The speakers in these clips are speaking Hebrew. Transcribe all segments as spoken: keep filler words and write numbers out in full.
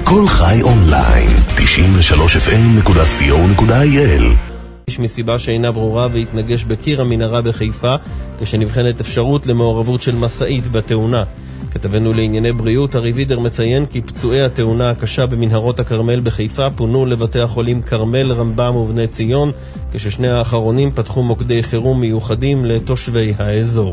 כל חי אונליין, תשעים ושלוש אף אם נקודה סי או נקודה איי אל. יש מסיבה שאינה ברורה והתנגש בקיר המנהרה בחיפה כשנבחנת אפשרות למעורבות של מסעית בתאונה. כתבנו לענייני בריאות ארי וידר מציין כי פצועי התאונה הקשה במנהרות הכרמל בחיפה פונו לבתי החולים כרמל, רמב"ם ובני ציון, כששני האחרונים פתחו מוקדי חירום מיוחדים לתושבי האזור.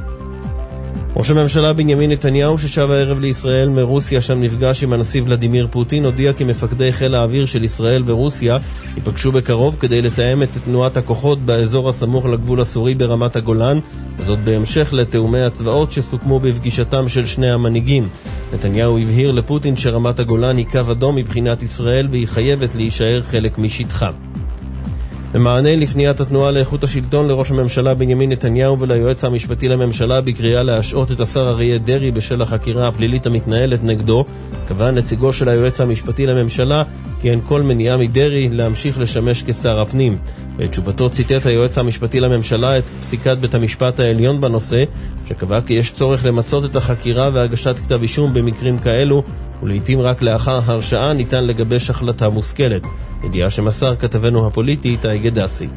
ראש הממשלה בנימין נתניהו ששב הערב לישראל מרוסיה, שם נפגש עם הנשיא ולדימיר פוטין, הודיע כי מפקדי חיל האוויר של ישראל ורוסיה ייפגשו בקרוב כדי לתאם את תנועת הכוחות באזור הסמוך לגבול הסורי ברמת הגולן, וזאת בהמשך לתאומי הצבאות שסוכמו בפגישתם של שני המנהיגים. נתניהו הבהיר לפוטין שרמת הגולן היא קו אדום מבחינת ישראל והיא חייבת להישאר חלק משטחה. במענה לפניית התנועה לאיכות השלטון לראש הממשלה בנימין נתניהו וליועץ המשפטי לממשלה בקריאה להשעות את השר אריה דרעי בשל החקירה הפלילית המתנהלת נגדו, קבע נציגו של היועץ המשפטי לממשלה כי אין כל מניעה מדרעי להמשיך לשמש כשר הפנים. בתשובתו ציטט היועץ המשפטי לממשלה את פסיקת בית המשפט העליון בנושא, שקבע כי יש צורך למצות את החקירה והגשת כתב אישום במקרים כאלו, ולעיתים רק לאחר הרשעה ניתן לגבש החלטה מושכלת. ידיעה שמסר כתבנו הפוליטי איתי גדסי.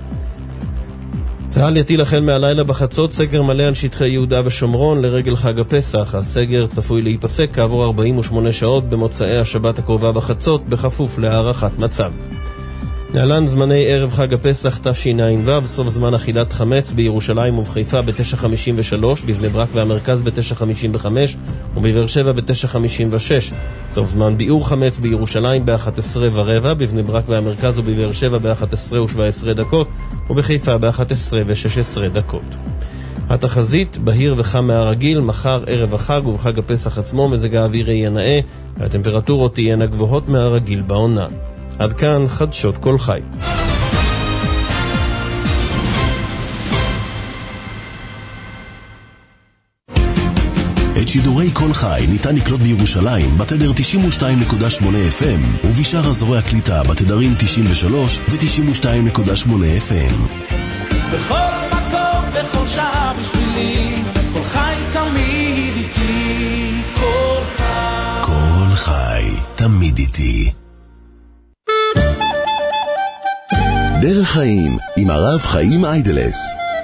צה"ל יטיל החל מהלילה בחצות סגר מלא על שטחי יהודה ושומרון לרגל חג הפסח. הסגר צפוי להיפסק כעבור ארבעים ושמונה שעות במוצאי השבת הקרובה בחצות, בכפוף להערכת מצב. להלן זמני ערב חג הפסח תשע"ו: סוף זמן אכילת חמץ בירושלים ובחיפה ב-תשע חמישים ושלוש, בבני ברק והמרכז ב-תשע חמישים וחמש ובבאר שבע ב-תשע חמישים ושש. סוף זמן ביעור חמץ בירושלים ב-אחת עשרה ורבע, בבני ברק והמרכז ובבאר שבע ב-אחת עשרה ושבע עשרה דקות ובחיפה ב-אחת עשרה ושש עשרה דקות. התחזית בהיר וחם מהרגיל, מחר ערב החג ובחג הפסח עצמו מזג האוויר יהיה נאה, והטמפרטורות תהיינה גבוהות מהרגיל בעונה. עד כאן חדשות כל חי. את שידורי כל חי ניתן לקלוט בירושלים בתדר תשעים ושתיים נקודה שמונה אף אם ובשאר אזורי הקליטה בתדרים תשעים ושלוש ו-תשעים ושתיים נקודה שמונה אף אם. בכל מקום, בכל שעה בשבילי, כל חי תמיד איתי, כל חי. כל חי תמיד איתי. דרך חיים עם הרב חיים איידלס.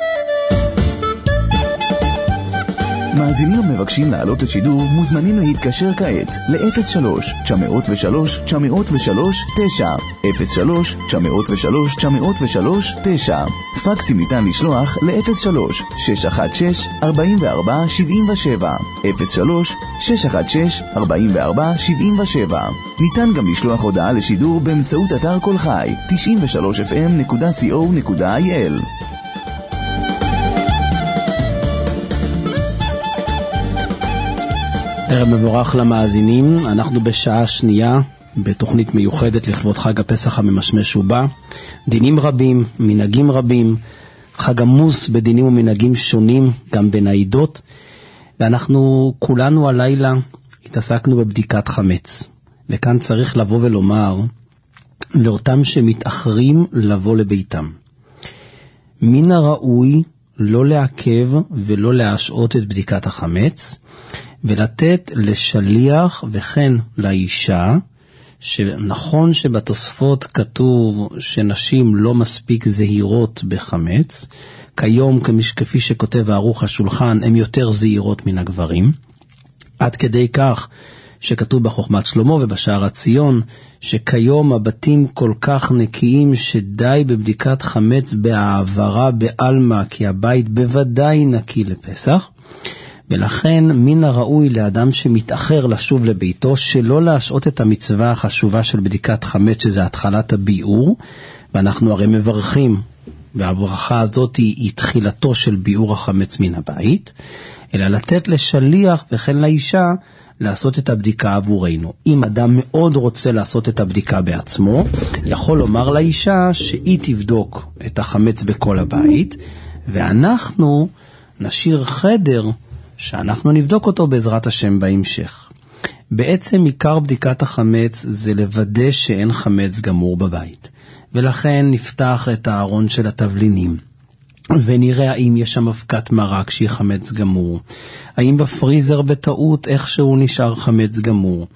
מאזינים המבקשים לעלות לשידור מוזמנים להתקשר כעת ל-אפס שלוש תשע אפס שלוש תשע אפס שלוש תשע אפס שלוש תשע אפס שלוש תשע אפס שלוש תשע. פקסים ניתן לשלוח ל-אפס שלוש שש אחת שש ארבע ארבע שבע שבע אפס שלוש שש אחת שש ארבע ארבע שבע שבע. ניתן גם לשלוח הודעה לשידור באמצעות אתר כל חי תשעים ושלוש אף אם נקודה סי או נקודה איי אל. ערב מבורך למאזינים. אנחנו בשעה שנייה בתוכנית מיוחדת לכבוד חג הפסח הממשמש ובא. דינים רבים, מנהגים רבים, חג עמוס בדינים ומנהגים שונים גם בין העדות, ואנחנו כולנו הלילה התעסקנו בבדיקת חמץ. וכאן צריך לבוא ולומר לאותם שמתאחרים לבוא לביתם, מן הראוי לא לעכב ולא להשעות את בדיקת החמץ, ולתת לשליח וכן לאישה, שנכון שבתוספות כתוב שנשים לא מספיק זהירות בחמץ, כיום כפי שכותב הערוך השולחן הן יותר זהירות מן הגברים, עד כדי כך שכתוב בחוכמת שלמה ובשער הציון שכיום הבתים כל כך נקיים שדי בבדיקת חמץ בהעברה באלמה, כי הבית בוודאי נקי לפסח. ולכן מן הראוי לאדם שמתאחר לשוב לביתו שלא להשעות את המצווה החשובה של בדיקת חמץ, שזה התחלת הביאור, ואנחנו הרי מברכים, והברכה הזאת היא תחילתו של ביאור החמץ מן הבית, אלא לתת לשליח וכן לאישה לעשות את הבדיקה עבורנו. אם אדם מאוד רוצה לעשות את הבדיקה בעצמו, יכול לומר לאישה שהיא תבדוק את החמץ בכל הבית, ואנחנו נשאיר חדר שאנחנו נבדוק אותו בעזרת השם בהמשך. בעצם עיקר בדיקת החמץ זה לוודא שאין חמץ גמור בבית, ולכן נפתח את הארון של התבלינים ונראה האם יש שם אבקת מרק שהיא חמץ גמור, האם בפריזר בטעות איכשהו נשאר חמץ גמור,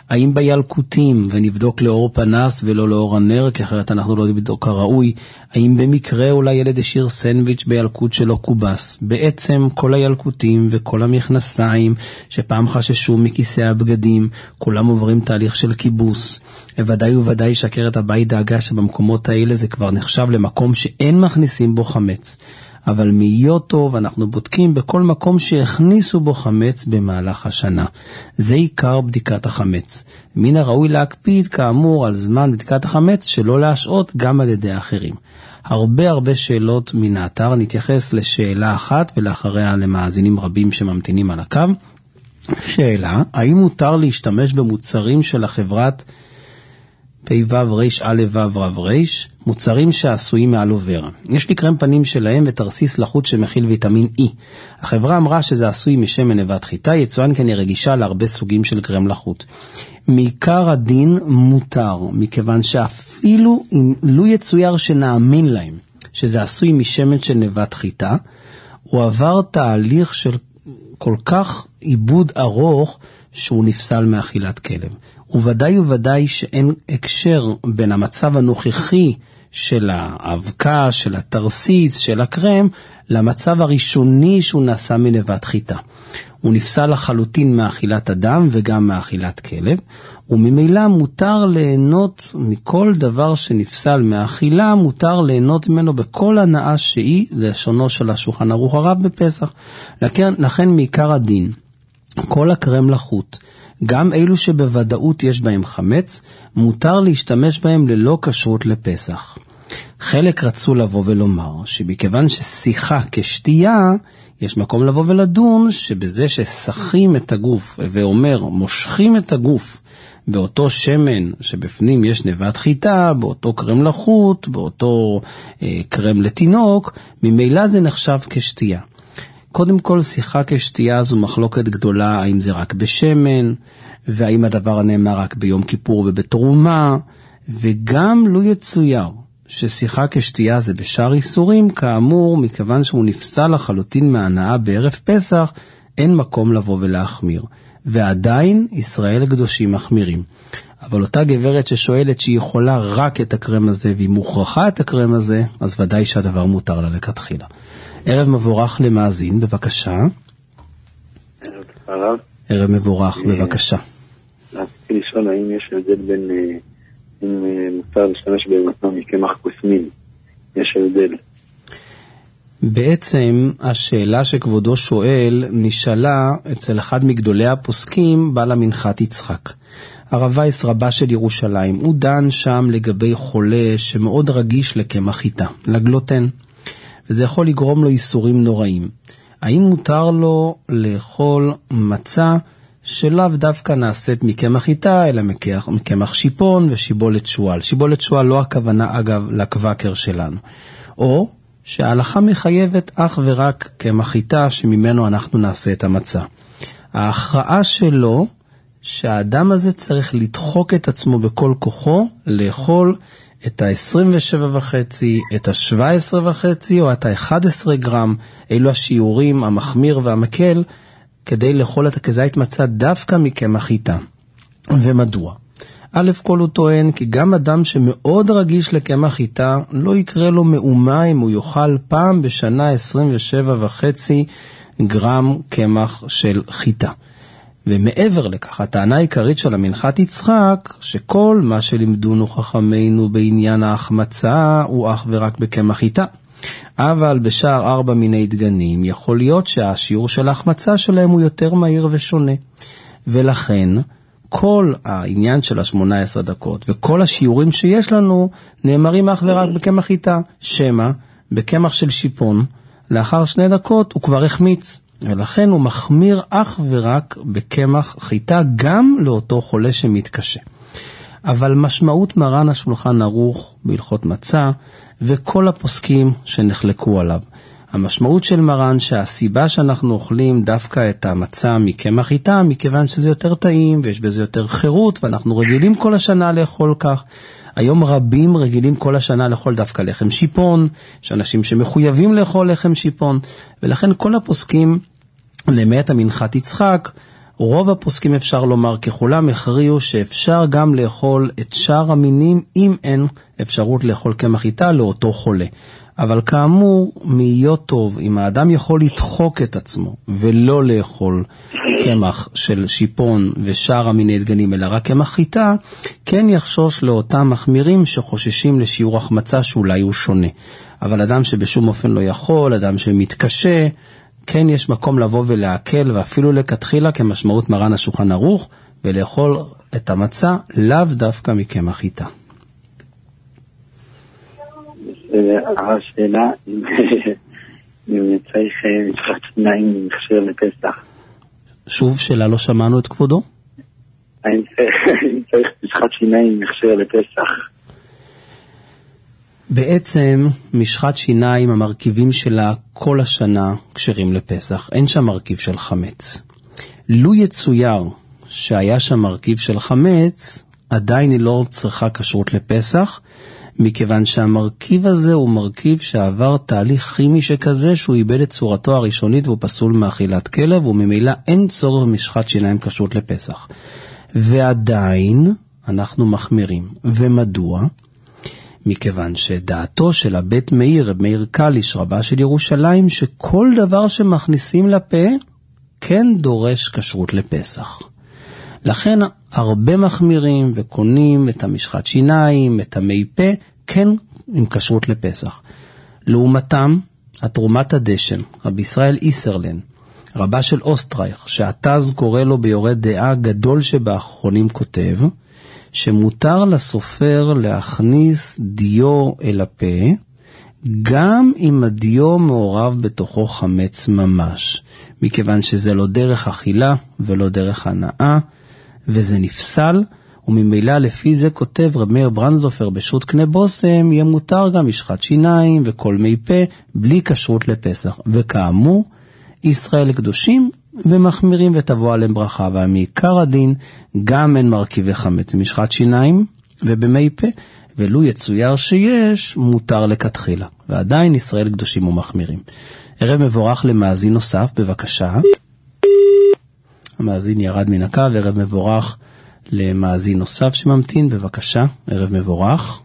האם בילקוטים, ונבדוק לאור פנס ולא לאור הנר, כי אחרת אנחנו לא נבדוק כראוי, האם במקרה אולי ילד השאיר סנדוויץ' בילקוט שלא קובס. בעצם כל הילקוטים וכל המכנסיים שפעם חששו מכיסא הבגדים, כולם עוברים תהליך של קיבוס. ודאי וודאי שעקרת הבית דאגה שבמקומות האלה זה כבר נחשב למקום שאין מכניסים בו חמץ. אבל מהיות טוב אנחנו בודקים בכל מקום שהכניסו בו חמץ במהלך השנה. זה עיקר בדיקת החמץ. מן הראוי להקפיד כאמור על זמן בדיקת החמץ שלא להשעות גם על ידי האחרים. הרבה הרבה שאלות מן האתר, נתייחס לשאלה אחת ולאחריה למאזינים רבים שממתינים על הקו. שאלה, האם מותר להשתמש במוצרים של החברת פ"ו ר' א' ו' ר' ר', מוצרים שעשויים מאלוברה. יש לי קרם פנים שלהם ותרסיס לחוט שמכיל ויטמין E. החברה אמרה שזה עשוי משמן נבט חיטה, יצואן כי אני רגישה להרבה סוגים של קרם לחוט. מעיקר הדין מותר, מכיוון שאפילו אם לא יצויר שנאמין להם שזה עשוי משמן של נבט חיטה, הוא עבר תהליך של כל כך עיבוד ארוך שהוא נפסל מאכילת כלב. וודאי וודאי שאין הקשר בין המצב הנוכחי של האבקה, של התרסיס, של הקרם, למצב הראשוני שהוא נעשה מנבט חיטה. הוא נפסל לחלוטין מאכילת אדם וגם מאכילת כלב, וממילא מותר ליהנות מכל דבר שנפסל מאכילה, מותר ליהנות ממנו בכל הנאה שהיא, לשונו של השולחן ערוך הרב בפסח. לכן, לכן מעיקר הדין, כל הקרם לחוט, גם אלו שבוודאות יש בהם חמץ, מותר להשתמש בהם ללא כשרות לפסח. חלק רצו לבוא ולומר שבכיוון ששיחה כשתייה, יש מקום לבוא ולדון שבזה ששחים את הגוף, ואומר מושכים את הגוף, באותו שמן שבפנים יש נבט חיטה, באותו קרם לחוט, באותו אה, קרם לתינוק, ממילא זה נחשב כשתייה. קודם כל, שיחה כשתייה זו מחלוקת גדולה, האם זה רק בשמן, והאם הדבר נאמר רק ביום כיפור ובתרומה, וגם לא יצויר ששיחה כשתייה זה בשאר איסורים, כאמור, מכיוון שהוא נפסל לחלוטין מהנאה בערב פסח, אין מקום לבוא ולהחמיר. ועדיין ישראל הקדושים מחמירים. אבל אותה גברת ששואלת שהיא יכולה רק את הקרם הזה, והיא מוכרחה את הקרם הזה, אז ודאי שהדבר מותר לה לכתחילה. ערב מבורך למאזין, בבקשה. ערב הרב. ערב מבורך, בבקשה. רציתי לשאול האם יש הבדל בין, אם מותר להשתמש במתנה מקמח קוסמין, יש הבדל. בעצם השאלה שכבודו שואל נשאלה אצל אחד מגדולי הפוסקים, בעל המנחת יצחק. הרב וייס רבה של ירושלים, הוא דן שם לגבי חולה שמאוד רגיש לקמח חיטה, לגלוטן. וזה יכול לגרום לו איסורים נוראים. האם מותר לו לאכול מצה שלאו דווקא נעשית מקמח חיטה, אלא מקמח שיפון ושיבולת שועל. שיבולת שועל לא הכוונה אגב לקווקר שלנו. או שההלכה מחייבת אך ורק קמח חיטה שממנו אנחנו נעשה את המצה. ההכרעה שלו שהאדם הזה צריך לדחוק את עצמו בכל כוחו לאכול את ה-עשרים ושבע וחצי, את ה-שבע עשרה וחצי או את ה-אחד עשר גרם, אלו השיעורים המחמיר והמקל, כדי לאכול את הכזית מצה דווקא מקמח חיטה. ומדוע? א' כל הוא טוען כי גם אדם שמאוד רגיש לקמח חיטה, לא יקרה לו מאומה אם הוא יאכל פעם בשנה עשרים ושבע וחצי גרם קמח של חיטה. ומעבר לכך, הטענה העיקרית של המנחת יצחק, שכל מה שלימדונו חכמינו בעניין ההחמצה הוא אך ורק בקמח חיטה. אבל בשאר ארבע מיני דגנים יכול להיות שהשיעור של ההחמצה שלהם הוא יותר מהיר ושונה. ולכן, כל העניין של ה-שמונה עשרה דקות וכל השיעורים שיש לנו נאמרים אך ורק בקמח חיטה. שמה, בקמח של שיפון, לאחר שני דקות הוא כבר החמיץ. ולכן הוא מחמיר אך ורק בקמח חיטה גם לאותו חולה שמתקשה. אבל משמעות מרן השולחן ערוך בהלכות מצה וכל הפוסקים שנחלקו עליו. המשמעות של מרן שהסיבה שאנחנו אוכלים דווקא את המצה מקמח חיטה, מכיוון שזה יותר טעים ויש בזה יותר חירות ואנחנו רגילים כל השנה לאכול כך. היום רבים רגילים כל השנה לאכול דווקא לחם שיפון, יש אנשים שמחויבים לאכול לחם שיפון, ולכן כל הפוסקים למעט המנחת יצחק רוב הפוסקים אפשר לומר ככולם הכריעו שאפשר גם לאכול את שאר המינים אם אין אפשרות לאכול קמח חיטה לאותו חולה. אבל כאמור, מהיות טוב, אם האדם יכול לדחוק את עצמו ולא לאכול קמח של שיפון ושאר המיני דגנים אלא רק קמח חיטה, כן יחשוש לאותם מחמירים שחוששים לשיעור החמצה שאולי הוא שונה. אבל אדם שבשום אופן לא יכול, אדם שמתקשה, כן יש מקום לבוא ולהקל ואפילו לכתחילה כמשמעות מרן השולחן ערוך ולאכול את המצה לאו דווקא מקמח חיטה. השאלה אם צריך משחת שיניים מכשיר לפסח. שוב שאלה, לא שמענו את כבודו? האם צריך משחת שיניים מכשיר לפסח? בעצם משחת שיניים המרכיבים שלה כל השנה כשרים לפסח, אין שם מרכיב של חמץ. לו יצויר שהיה שם מרכיב של חמץ, עדיין היא לא צריכה כשרות לפסח, מכיוון שהמרכיב הזה הוא מרכיב שעבר תהליך כימי שכזה שהוא איבד את צורתו הראשונית והוא פסול מאכילת כלב, וממילא אין צורך במשחת שיניים כשרות לפסח. ועדיין אנחנו מחמירים. ומדוע? מכיוון שדעתו של הבית מאיר, מאיר קליש, רבה של ירושלים, שכל דבר שמכניסים לפה כן דורש כשרות לפסח. לכן הרבה מחמירים וקונים את המשחת שיניים, את המי פה, כן עם כשרות לפסח. לעומתם, התרומת הדשן, רבי ישראל איסרלן, רבה של אוסטרייך, שעתז קורא לו ביורד דעה גדול שבאחרונים כותב, שמותר לסופר להכניס דיו אל הפה, גם אם הדיו מעורב בתוכו חמץ ממש, מכיוון שזה לא דרך אכילה ולא דרך הנאה, וזה נפסל, וממילא לפי זה כותב רב מאיר ברנדסדורפר בשו"ת קנה בושם, יהיה מותר גם משחת שיניים וכל מי פה, בלי כשרות לפסח. וכאמור, ישראל קדושים ומחמירים ותבוא עליהם ברכה, אבל מעיקר הדין גם אין מרכיבי חמץ משחת שיניים ובמי פה, ולו יצויר שיש, מותר לכתחילה. ועדיין ישראל קדושים ומחמירים. ערב מבורך למאזין נוסף, בבקשה. המאזין ירד מן הקו, ערב מבורך למאזין נוסף שממתין, בבקשה, ערב מבורך.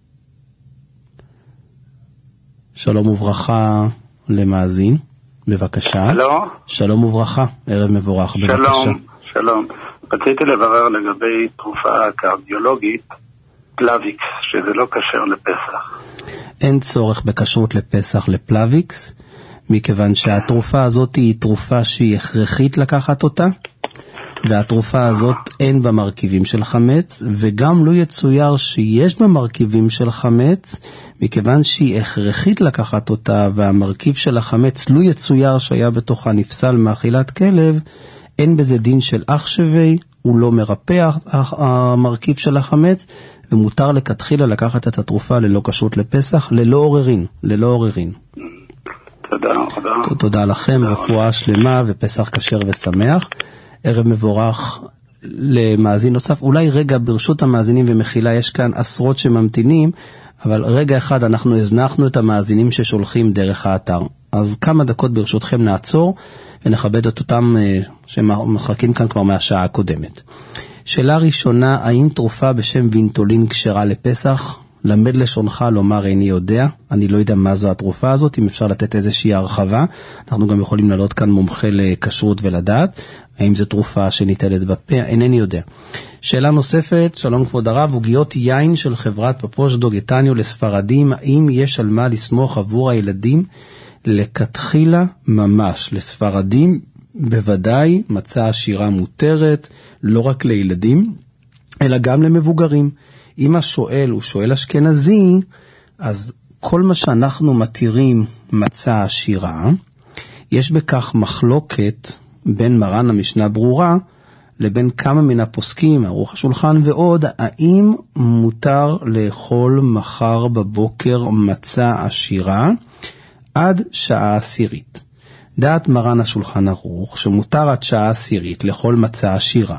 שלום וברכה למאזין, בבקשה. שלום. שלום וברכה, ערב מבורך, בבקשה. שלום, שלום. רציתי לברר לגבי תרופה קרדיולוגית, פלאביקס, שזה לא כשר לפסח. אין צורך בכשרות לפסח לפלאביקס, מכיוון שהתרופה הזאת היא תרופה שהיא הכרחית לקחת אותה, והתרופה הזאת אין בה מרכיבים של חמץ, וגם לא יצויר שיש בה מרכיבים של חמץ, מכיוון שהיא הכרחית לקחת אותה, והמרכיב של החמץ לא יצויר שהיה בתוכה נפסל מאכילת כלב, אין בזה דין של אח שווה, הוא לא מרפא המרכיב של החמץ, ומותר לכתחילה לקחת את התרופה ללא כשרות לפסח, ללא עוררין, ללא עוררין. תודה, תודה. תודה לכם, רפואה שלמה ופסח כשר ושמח. ערב מבורך למאזין נוסף. אולי רגע ברשות המאזינים ומחילה, יש כאן עשרות שממתינים, אבל רגע אחד אנחנו הזנחנו את המאזינים ששולחים דרך האתר. אז כמה דקות ברשותכם נעצור ונכבד את אותם שמחכים כאן כבר מהשעה הקודמת. שאלה ראשונה, האם תרופה בשם וינטולין כשרה לפסח? למד לשונך לומר איני יודע, אני לא יודע מה זו התרופה הזאת, אם אפשר לתת איזושהי הרחבה, אנחנו גם יכולים לעלות כאן מומחה לכשרות ולדעת, האם זו תרופה שניטלת בפה, אינני יודע. שאלה נוספת, שלום כבוד הרב, עוגיות יין של חברת פפושדו גטניו לספרדים, האם יש על מה לסמוך עבור הילדים? לכתחילה ממש, לספרדים בוודאי מצא עשירה מותרת, לא רק לילדים, אלא גם למבוגרים. אם השואל הוא שואל אשכנזי, אז כל מה שאנחנו מתירים מצא עשירה, יש בכך מחלוקת בין מרן המשנה ברורה, לבין כמה מן הפוסקים, ערוך השולחן ועוד, האם מותר לאכול מחר בבוקר מצא עשירה, עד שעה עשירית. דעת מרן השולחן ערוך, שמותר עד שעה עשירית לאכול מצא עשירה.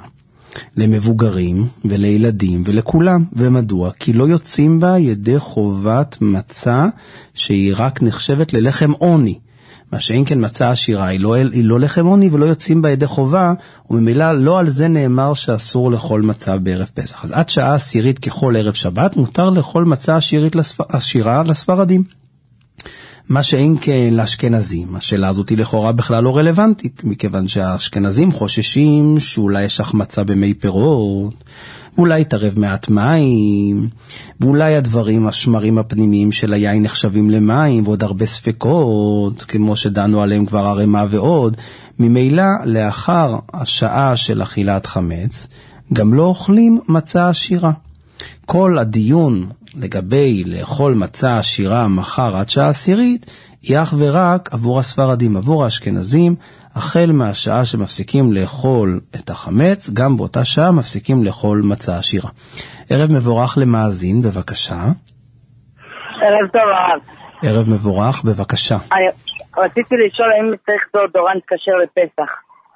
למבוגרים ולילדים ולכולם. ומדוע? כי לא יוצאים בה ידי חובת מצה שהיא רק נחשבת ללחם עוני. מה שאין כן מצה עשירה היא לא, היא לא לחם עוני ולא יוצאים בה ידי חובה, וממילא לא על זה נאמר שאסור לאכול מצה בערב פסח. אז עד שעה עשירית ככל ערב שבת מותר לאכול מצה עשירית לספ... עשירה לספרדים. מה שאין כן לאשכנזים, השאלה הזאת היא לכאורה בכלל לא רלוונטית, מכיוון שהאשכנזים חוששים שאולי יש החמצה במי פירות, ואולי יתערב מעט מים, ואולי הדברים, השמרים הפנימיים של היין נחשבים למים, ועוד הרבה ספקות, כמו שדנו עליהם כבר הרמה ועוד. ממילא לאחר השעה של אכילת חמץ, גם לא אוכלים מצה עשירה. כל הדיון לגבי לאכול מצה עשירה מחר עד שעה עשירית, היא אך ורק עבור הספרדים, עבור האשכנזים, החל מהשעה שמפסיקים לאכול את החמץ, גם באותה שעה מפסיקים לאכול מצה עשירה. ערב מבורך למאזין, בבקשה. ערב טוב, הרב. ערב מבורך, בבקשה. רציתי לשאול האם צריך דורדורנט כשר לפסח.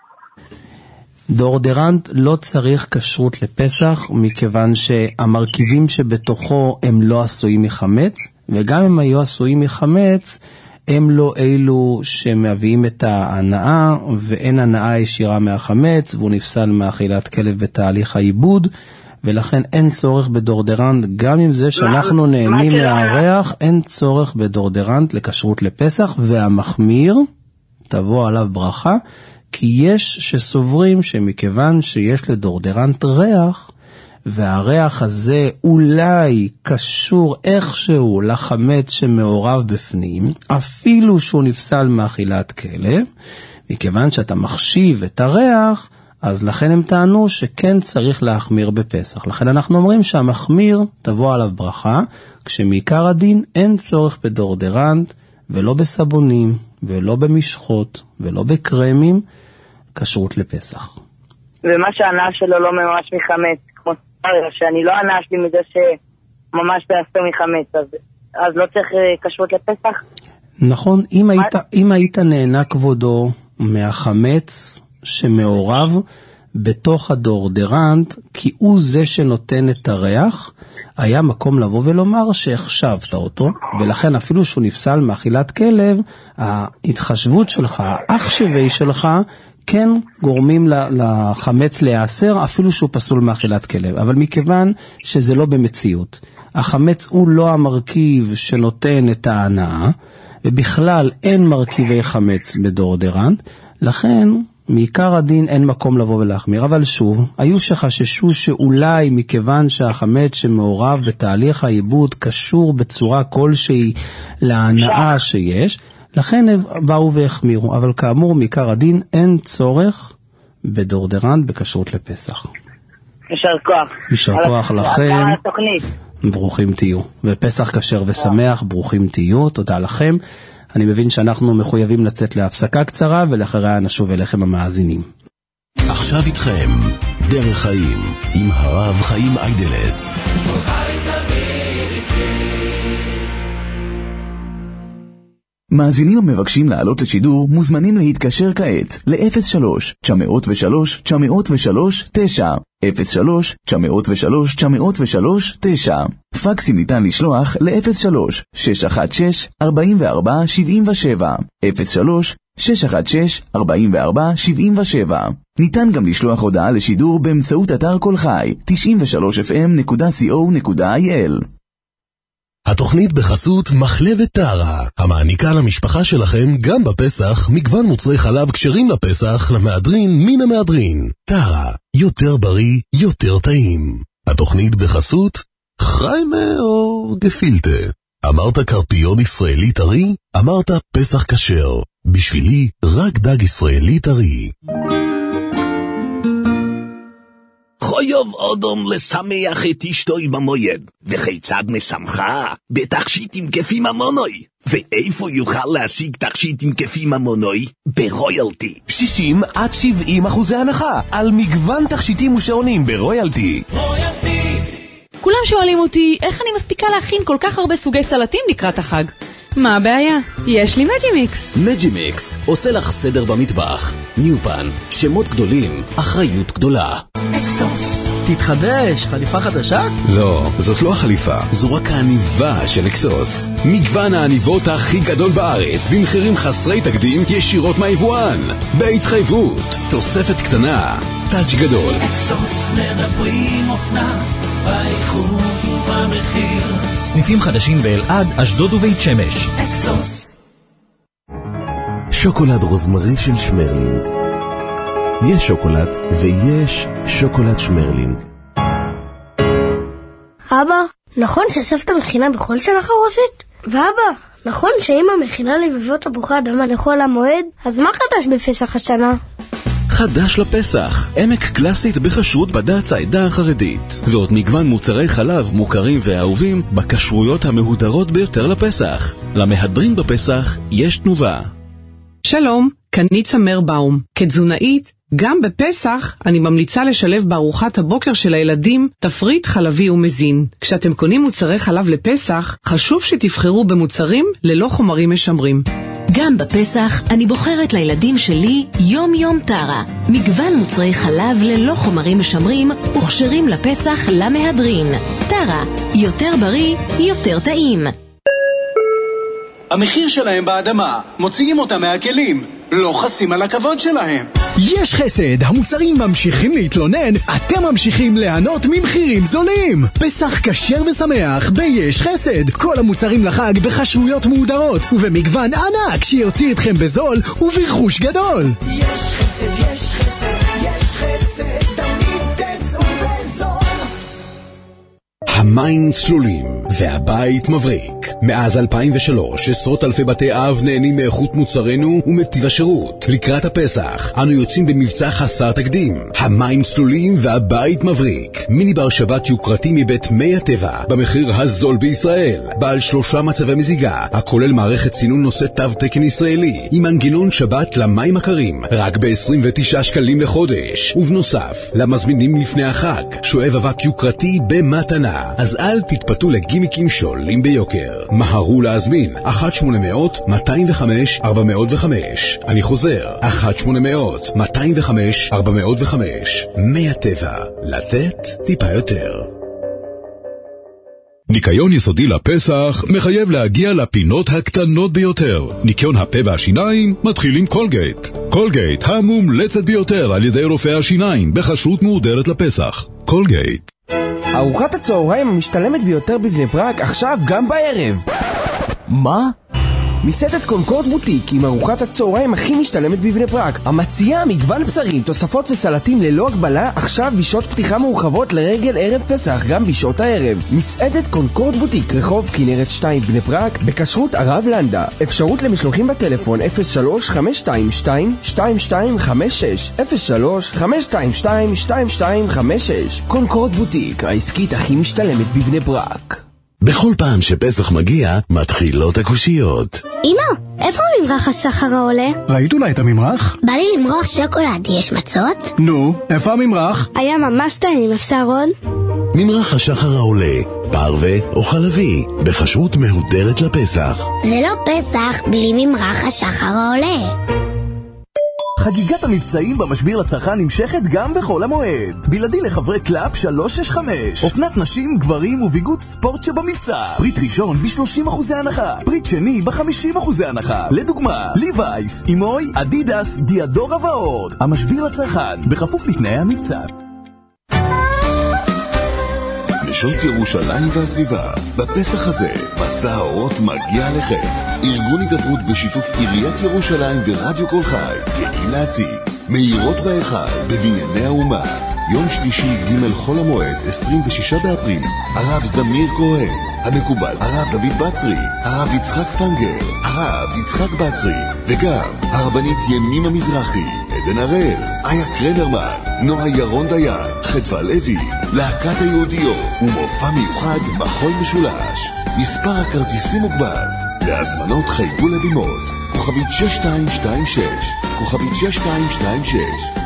דורדרנט לא צריך כשרות לפסח, מכיוון שהמרכיבים שבתוכו הם לא עשויים מחמץ, וגם אם היו עשויים מחמץ, הם לא אלו שמביאים את ההנאה, ואין הנאה ישירה מהחמץ, והוא נפסל מאכילת כלב בתהליך העיבוד, ולכן אין צורך בדורדרנט, גם עם זה שאנחנו נהנים מהריח, אין צורך בדורדרנט לכשרות לפסח, והמחמיר, תבוא עליו ברכה, כי יש שסוברים שמכיוון שיש לדורדרנט ריח, והריח הזה אולי קשור איכשהו לחמץ שמעורב בפנים, אפילו שהוא נפסל מאכילת כלב, מכיוון שאתה מחשיב את הריח, אז לכן הם טענו שכן צריך להחמיר בפסח. לכן אנחנו אומרים שהמחמיר תבוא עליו ברכה, כשמעיקר הדין אין צורך בדורדרנט, ולא בסבונים, ולא במשחות, ולא בקרמים, כשרות לפסח. ומה שהענה שלו לא ממש מחמץ, כמו שאני לא ענה שלי מזה שממש תעשו מחמץ, אז, אז לא צריך כשרות לפסח? נכון, אם היית, אם היית נהנה כבודו מהחמץ שמעורב בתוך הדורדרנט, כי הוא זה שנותן את הריח, היה מקום לבוא ולומר שהחשבת אותו, ולכן אפילו שהוא נפסל מאכילת כלב, ההתחשבות שלך, האח שווה שלך, כן גורמים לחמץ להיאסר, אפילו שהוא פסול מאכילת כלב. אבל מכיוון שזה לא במציאות, החמץ הוא לא המרכיב שנותן את ההנאה, ובכלל אין מרכיבי חמץ בדורדרנט, לכן מעיקר הדין אין מקום לבוא ולהחמיר. אבל שוב, היו שחששו שאולי מכיוון שהחמץ שמעורב בתהליך העיבוד קשור בצורה כלשהי להנאה שיש, לכן באו והחמירו. אבל כאמור, מעיקר הדין אין צורך בדורדרנט בכשרות לפסח. יישר כוח. יישר כוח לכם. ברוכים תהיו. ופסח כשר ושמח, ברוכים תהיו. תודה לכם. אני מבין שאנחנו מחויבים לצאת להפסקה קצרה, ולאחריה נשוב אליכם המאזינים. עכשיו איתכם, דרך חיים, עם הרב חיים איידלס. מאזינים המבקשים לעלות לשידור מוזמנים להתקשר כעת ל-אפס שלוש תשע אפס שלוש תשע אפס שלוש תשע אפס שלוש תשע אפס שלוש תשע אפס שלוש תשע. פקסים ניתן לשלוח ל-אפס שלוש שש אחת שש ארבע ארבע שבע שבע אפס שלוש שש אחת שש ארבע ארבע שבע שבע. ניתן גם לשלוח הודעה לשידור באמצעות אתר כל חי תשעים ושלוש אף אם נקודה קו נקודה איי אל. התוכנית בחסות מחלבת טרה, המעניקה למשפחה שלכם גם בפסח מגוון מוצרי חלב כשרים לפסח למהדרין מן המהדרין. טרה, יותר בריא, יותר טעים. התוכנית בחסות חיימה או גפילטה. אמרת קרפיון ישראלי טרי? אמרת פסח כשר. בשבילי רק דג ישראלי טרי. חויוב אודום לשמח את אשתוי במויד, וכיצד משמחה? בתכשיטים כפי ממונוי. ואיפה יוכל להשיג תכשיטים כפי ממונוי? ברויאלטי. שישים עד שבעים אחוזי הנחה על מגוון תכשיטים ושעונים ברויאלטי. רויאלטי. כולם שואלים אותי איך אני מספיקה להכין כל כך הרבה סוגי סלטים לקראת החג. מה הבעיה? יש לי מג'ימיקס. מג'ימיקס עושה לך סדר במטבח. ניופן, שמות גדולים, אחריות גדולה. אקסוס, תתחדש, חליפה חדשה? לא, זאת לא החליפה, זו רק העניבה של אקסוס. מגוון העניבות הכי גדול בארץ, במחירים חסרי תקדים ישירות מהיבואן. בהתחייבות, תוספת קטנה, טאץ' גדול. אקסוס מדברים אופנה, באיכות ובמחיר. סניפים חדשים באלעד, אשדוד ובית שמש. אקסוס. שוקולד רוזמרי של שמרלינג. יש שוקולד ויש שוקולד שמרלינג. אבא, נכון שסבתא מכינה בכל שנה חרוסית? ואבא, נכון שאמא מכינה לבבות תפוחי אדמה לכל המועד? אז מה חדש בפסח השנה? חדש לפסח, עמק קלאסית בכשרות בד"ץ העדה החרדית. ועוד מגוון מוצרי חלב מוכרים ואהובים בכשרויות המהודרות ביותר לפסח. למהדרין בפסח יש תנובה. שלום, כאן ניצה מרבאום. כתזונאית, גם בפסח אני ממליצה לשלב בארוחת הבוקר של הילדים תפריט חלבי ומזין. כשאתם קונים מוצרי חלב לפסח, חשוב שתבחרו במוצרים ללא חומרים משמרים. גם בפסח אני בוחרת לילדים שלי יום יום טרה. מגוון מוצרי חלב ללא חומרים משמרים וכשרים לפסח למהדרין. טרה, יותר בריא, יותר טעים. המחיר שלהם באדמה, מוציאים אותם מהכלים, לא חסים על הכבוד שלהם. יש חסד, המוצרים ממשיכים להתלונן, אתם ממשיכים ליהנות ממחירים זולים. פסח כשר ושמח ביש חסד, כל המוצרים לחג בחשויות מהודרות ובמגוון ענק שיוציא אתכם בזול וברכוש גדול. יש חסד, יש חסד, יש חסד, תמיד תצאו בזול. המים צלולים והבית מבריק. מאז אלפיים ושלוש עשרות אלפי בתי אב נהנים מאיכות מוצרנו ומטיב השירות. לקראת הפסח אנו יוצאים במבצע חסר תקדים. המים צלולים והבית מבריק, מיני בר שבת יוקרתי מבית מי הטבע במחיר הזול בישראל, בעל שלושה מצבי מזיגה, הכולל מערכת צינון נושא תו תקן ישראלי עם מנגנון שבת למים הקרים, רק ב-עשרים ותשעה שקלים לחודש. ובנוסף, למזמינים לפני החג שואב אבק יוקרתי במתנה. אז אל תתפתו לגימיקים שולים ביוקר. מהרו להזמין אחת שמונה מאות מאתיים וחמש ארבע מאות וחמש. אני חוזר, אחת שמונה מאות מאתיים וחמש ארבע מאות וחמש. מי הטבע, לתת טיפה יותר. ניקיון יסודי לפסח מחייב להגיע לפינות הקטנות ביותר. ניקיון הפה והשיניים מתחיל עם קולגייט. קולגייט המומלצת ביותר על ידי רופאי השיניים בכשרות מהודרת לפסח. קולגייט. ארוחת הצהריים המשתלמת ביותר בבני ברק עכשיו גם בערב. מה? מסעדת קונקורד בוטיק עם ארוחת הצהריים הכי משתלמת בבני ברק, המציעה מגוון בשרים, תוספות וסלטים ללא הגבלה עכשיו בשעות פתיחה מאוחרות לרגל ערב פסח גם בשעות הערב. מסעדת קונקורד בוטיק, רחוב כנרת שתיים בני ברק, בכשרות הרב לנדה. אפשרות למשלוחים בטלפון אפס שלוש חמש שתיים שתיים שתיים שתיים חמש שש אפס שלוש חמש שתיים שתיים שתיים שתיים חמש שש. קונקורד בוטיק, העסקית הכי משתלמת בבני ברק. בכל פעם שפסח מגיע, מתחילות הקושיות. אמא, איפה ממרח השחר העולה? ראית אולי את הממרח? בא לי למרוח שוקולד, יש מצות? נו, איפה הממרח? היה ממש טעים, אפשר עוד? ממרח השחר העולה, פרווה או חלבי, בכשרות מהודרת לפסח. זה לא פסח בלי ממרח השחר העולה. חגיגת המבצעים במשביר לצרכן נמשכת גם בחול המועד. בלעדי לחברי קלאפ שלוש שש חמש. אופנת נשים, גברים וביגוד ספורט שבמבצע. פריט ראשון ב-שלושים אחוזי הנחה. פריט שני ב-חמישים אחוזי הנחה. לדוגמה, ליווייס, אימוי, אדידס, דיאדורה ועוד. המשביר לצרכן, בכפוף לתנאי המבצע. נשות ירושלים והסביבה, בפסח הזה, מסע האורות מגיע לכם. ארגון הידברות בשיתוף עיריית ירושלים ורדיו כל חי, גאים להציג מהירות בהיכל בבנייני האומה. יום שלישי ג' חול המועד, עשרים ושישה באפריל, הרב זמיר כהן, המקובל הרב דוד בצרי, הרב יצחק פנגר, הרב יצחק בצרי, וגם הרבנית ימימה מזרחי, עדן הראל, איה קרנרמן, נועה ירון דיין, חדווה לוי, להקת היהודיות ומופע מיוחד מחול משולש. מספר הכרטיסים מוגבל. להזמנות חייגו לבימות כוכבית שש שתיים שתיים שש, כוכבית שש שתיים שתיים שש.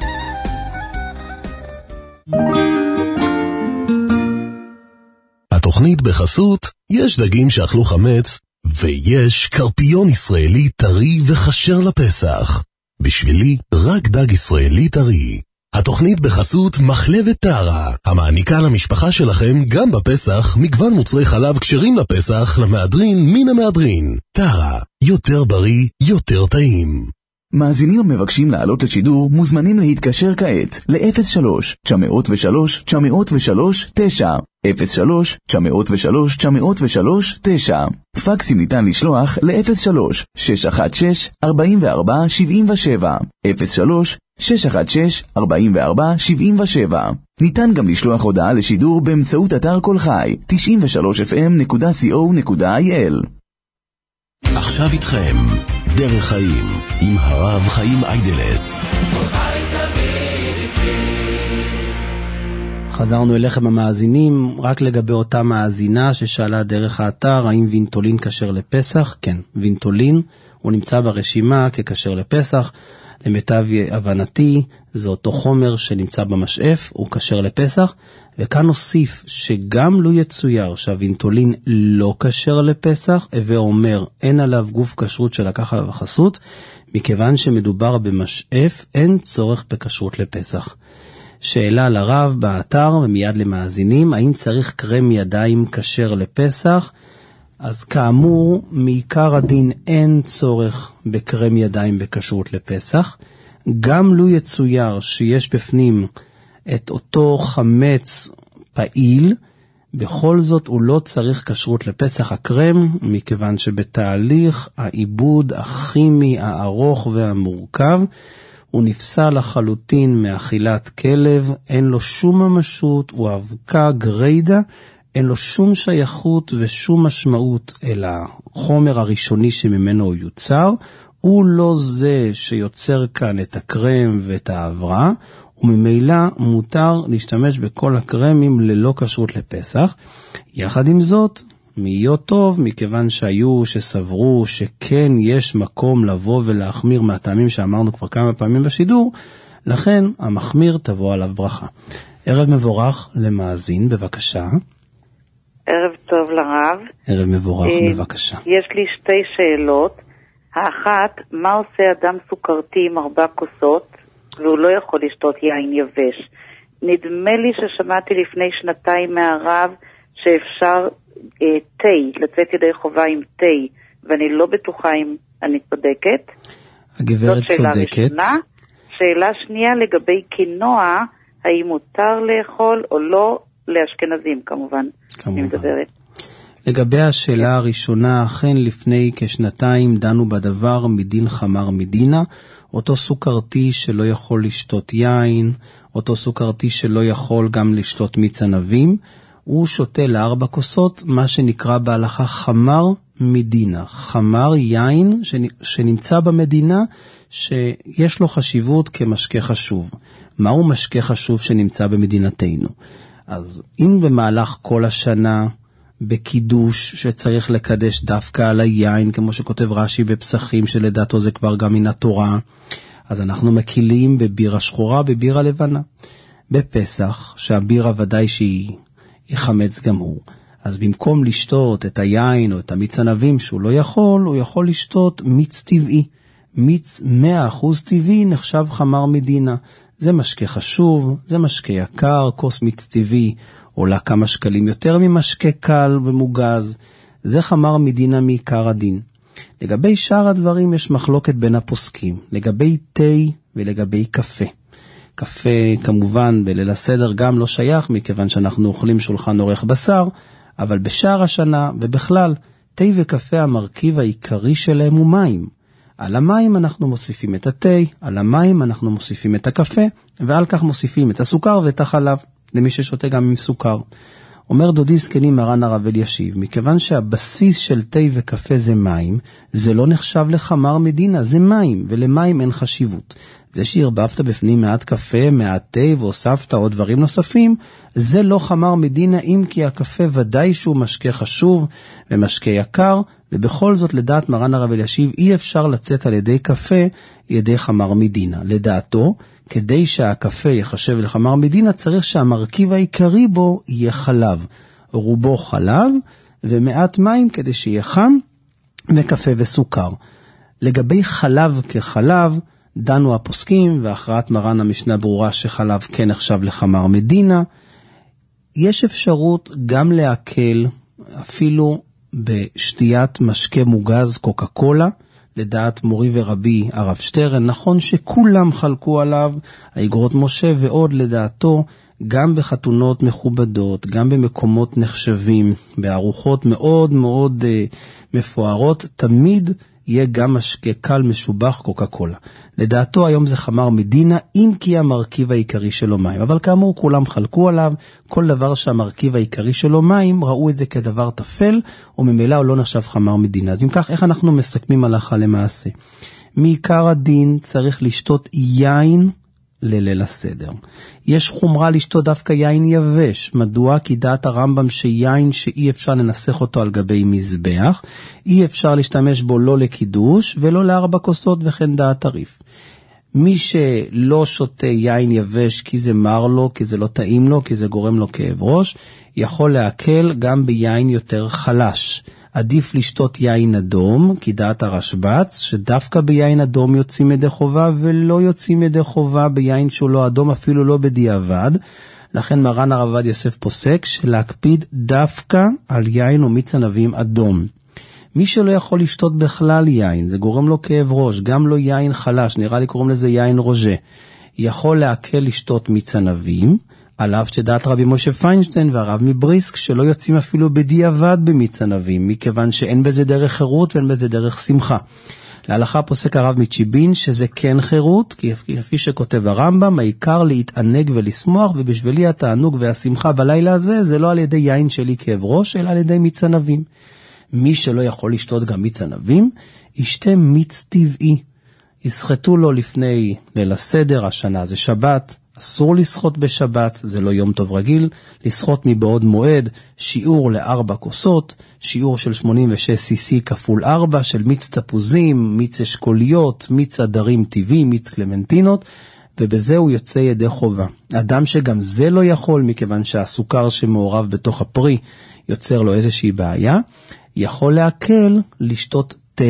התוכנית בחסות, יש דגים שאכלו חמץ ויש קרפיון ישראלי טרי וכשר לפסח. בשבילי רק דג ישראלי טרי. התוכנית בחסות מחלבת טרה, המעניקה למשפחה שלכם גם בפסח מגוון מוצרי חלב כשרים לפסח למהדרין מן המהדרין. טרה, יותר בריא, יותר טעים. מאזינים המבקשים לעלות לשידור מוזמנים להתקשר כעת ל-אפס שלוש תשע אפס שלוש תשע אפס שלוש תשע אפס שלוש תשע אפס שלוש תשע אפס שלוש תשע. פקסים ניתן לשלוח ל-אפס שלוש שש אחת שש ארבע ארבע שבע שבע אפס שלוש שש אחת שש ארבע ארבע שבע שבע. ניתן גם לשלוח הודעה לשידור באמצעות אתר כל חי תשעים ושלוש אף אם נקודה סי או נקודה איי אל. עכשיו איתכם דרך חיים עם הרב חיים איידלס. חזרנו אליכם המאזינים, רק לגבי אותה מאזינה ששאלה דרך האתר האם וינטולין כשר לפסח. כן, וינטולין הוא נמצא ברשימה ככשר לפסח. למיטב הבנתי זה אותו חומר שנמצא במשאף, הוא כשר לפסח. וכאן נוסיף שגם לו יצויר שהווינטולין לא כשר לפסח, ואומר אין עליו גוף כשרות שלקח עליו חסות, מכיוון שמדובר במשאף אין צורך בכשרות לפסח. שאלה לרב באתר ומיד למאזינים, האם צריך קרם ידיים כשר לפסח? אז כאמור, מעיקר הדין אין צורך בקרם ידיים בכשרות לפסח. גם לו יצויר שיש בפנים את אותו חמץ פעיל, בכל זאת הוא לא צריך כשרות לפסח הקרם, מכיוון שבתהליך העיבוד הכימי הארוך והמורכב, הוא נפסל לחלוטין מאכילת כלב, אין לו שום ממשות, הוא אבקה גריידה, אין לו שום שייכות ושום משמעות אל החומר הראשוני שממנו הוא יוצר, הוא לא זה שיוצר כאן את הקרם ואת העברה, וממילא מותר להשתמש בכל הקרמים ללא כשרות לפסח. יחד עם זאת, להיות טוב, מכיוון שהיו שסברו שכן יש מקום לבוא ולהחמיר מהטעמים שאמרנו כבר כמה פעמים בשידור, לכן המחמיר תבוא עליו ברכה. ערב מבורך למאזין, בבקשה. ערב טוב לרב. ערב מבורך, בבקשה. יש לי שתי שאלות. האחת, מה עושה אדם סוכרתי עם ארבע כוסות, והוא לא יכול לשתות יין יבש? נדמה לי ששמעתי לפני שנתיים מהרב שאפשר אה, תה, לצאת ידי חובה עם תה, ואני לא בטוחה אם אני צודקת. הגברת שאלה צודקת. ראשונה. שאלה שנייה לגבי קינוע, האם מותר לאכול או לא, לאשכנזים כמובן. כמובן. אני מדברת. לגבי השאלה הראשונה, אכן לפני כשנתיים דנו בדבר מדין חמר מדינה, אותו סוכרתי שלא יכול לשתות יין, אותו סוכרתי שלא יכול גם לשתות מיץ ענבים, הוא שותה לארבע כוסות, מה שנקרא בהלכה חמר מדינה. חמר יין שנמצא במדינה שיש לו חשיבות כמשקה חשוב. מהו משקה חשוב שנמצא במדינתנו? אז אם במהלך כל השנה בקידוש שצריך לקדש דווקא על היין, כמו שכותב רש"י בפסחים שלדעתו זה כבר גם מן התורה, אז אנחנו מקילים בבירה שחורה, בבירה לבנה. בפסח, שהבירה ודאי שהיא חמץ גם הוא, אז במקום לשתות את היין או את המיץ ענבים שהוא לא יכול, הוא יכול לשתות מיץ טבעי. מיץ מאה אחוז טבעי נחשב חמר מדינה. זה משקה חשוב, זה משקה יקר, כוס מיץ טבעי עולה כמה שקלים יותר ממשקה קל ומוגז. זה חמר מדינה מעיקר הדין. לגבי שאר הדברים יש מחלוקת בין הפוסקים, לגבי תה ולגבי קפה. קפה כמובן בליל הסדר גם לא שייך, מכיוון שאנחנו אוכלים שולחן עורך בשר, אבל בשאר השנה ובכלל, תה וקפה המרכיב העיקרי שלהם הוא מים. על המים אנחנו מוסיפים את התה, על המים אנחנו מוסיפים את הקפה, ועל כך מוסיפים את הסוכר ואת החלב, למי ששותה גם עם סוכר. אומר דודי זקני מרן הרב אלישיב, מכיוון שהבסיס של תה וקפה זה מים, זה לא נחשב לחמר מדינה, זה מים, ולמים אין חשיבות. זה שהרבבת בפנים מעט קפה, מעט תה, והוספת עוד דברים נוספים, זה לא חמר מדינה, אם כי הקפה ודאי שהוא משקה חשוב ומשקה יקר, ובכל זאת לדעת מרן הרב אלישיב אי אפשר לצאת על ידי קפה ידי חמר מדינה. לדעתו, כדי שהקפה יחשב לחמר מדינה, צריך שהמרכיב העיקרי בו יהיה חלב. רובו חלב ומעט מים כדי שיהיה חם, וקפה וסוכר. לגבי חלב כחלב, דנו הפוסקים, והכרעת מרן המשנה ברורה שחלב כן נחשב לחמר מדינה. יש אפשרות גם להקל אפילו בשתיית משקה מוגז קוקה קולה, לדעת מורי ורבי הרב שטרן. נכון שכולם חלקו עליו, האגרות משה ועוד לדעתו, גם בחתונות מכובדות, גם במקומות נחשבים, בארוחות מאוד מאוד uh, מפוארות, תמיד יהיה גם משקה קל משובח קוקה קולה. לדעתו היום זה חמר מדינה, אם כי המרכיב העיקרי שלו מים. אבל כאמור כולם חלקו עליו, כל דבר שהמרכיב העיקרי שלו מים, ראו את זה כדבר תפל, וממילא הוא לא נחשב חמר מדינה. אז אם כך, איך אנחנו מסכמים הלכה למעשה? מעיקר הדין צריך לשתות יין לליל הסדר. יש חומרה לשתות דווקא יין יבש. מדוע? כי דעת הרמב"ם שיין שאי אפשר לנסח אותו על גבי מזבח, אי אפשר להשתמש בו לא לקידוש ולא לארבע כוסות, וכן דעת הריף. מי שלא שותה יין יבש כי זה מר לו, כי זה לא טעים לו, כי זה גורם לו כאב ראש, יכול להקל גם ביין יותר חלש. עדיף לשתות יין אדום, כי דעת הרשב"ץ, שדווקא ביין אדום יוצאים ידי חובה, ולא יוצאים ידי חובה ביין שהוא לא אדום, אפילו לא בדיעבד. לכן מרן הרב עובדיה יוסף פוסק, שלהקפיד דווקא על יין ומיץ ענבים אדום. מי שלא יכול לשתות בכלל יין, זה גורם לו כאב ראש, גם לא יין חלש, נראה לי קוראים לזה יין רוז'ה, יכול להקל לשתות מיץ ענבים, עליו שדעת רבי משה פיינשטיין והרב מבריסק שלא יוצאים אפילו בדיעבד במיץ ענבים, מכיוון שאין בזה דרך חירות ואין בזה דרך שמחה. להלכה פוסק הרב מצ'יבין שזה כן חירות, כפי שכותב הרמב"ם, העיקר להתענג ולשמוח, ובשבילי התענוג והשמחה בלילה הזה זה לא על ידי יין שלי כאב ראש, אלא על ידי מיץ ענבים. מי שלא יכול לשתות גם מיץ ענבים, ישתה מיץ טבעי. יסחטו לו לפני ליל הסדר, השנה זה שבת, אסור לשחות בשבת, זה לא יום טוב רגיל, לשחות מבעוד מועד, שיעור לארבע כוסות, שיעור של שמונים ושש סי סי כפול ארבע, של מיץ תפוזים, מיץ אשכוליות, מיץ עדרים טבעי, מיץ קלמנטינות, ובזה הוא יוצא ידי חובה. אדם שגם זה לא יכול, מכיוון שהסוכר שמעורב בתוך הפרי יוצר לו איזושהי בעיה, יכול להקל לשתות תה,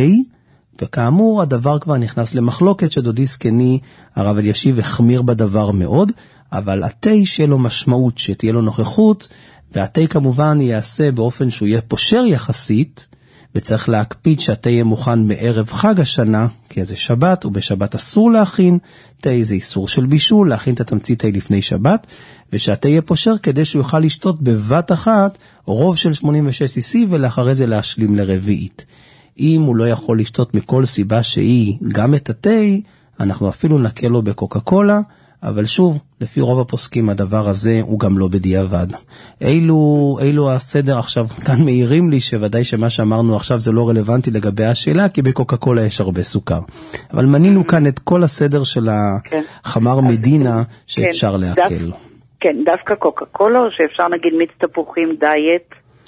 וכאמור הדבר כבר נכנס למחלוקת שדודי סקני הרב אלישיב החמיר בדבר מאוד, אבל התה שיהיה לו משמעות, שתהיה לו נוכחות, והתה כמובן יעשה באופן שהוא יהיה פושר יחסית, וצריך להקפיד שהתה יהיה מוכן בערב חג השנה, כי זה שבת, ובשבת אסור להכין, תה זה איסור של בישול, להכין את התמצית תה לפני שבת, ושהתה יהיה פושר כדי שהוא יוכל לשתות בבת אחת, רוב של שמונים ושש סי סי, ולאחרי זה להשלים לרביעית. אם הוא לא יכול לשתות מכל סיבה שהיא גם את התה, אנחנו אפילו נקל לו בקוקה קולה, אבל שוב, לפי רוב הפוסקים הדבר הזה הוא גם לא בדיעבד. אילו, אילו הסדר עכשיו, כאן מעירים לי שוודאי שמה שאמרנו עכשיו זה לא רלוונטי לגבי השאלה, כי בקוקה קולה יש הרבה סוכר. אבל מנינו כאן את כל הסדר של החמר מדינה שאפשר להקל. כן, דווקא קוקה קולה, או שאפשר נגיד מיץ תפוחים דיאט?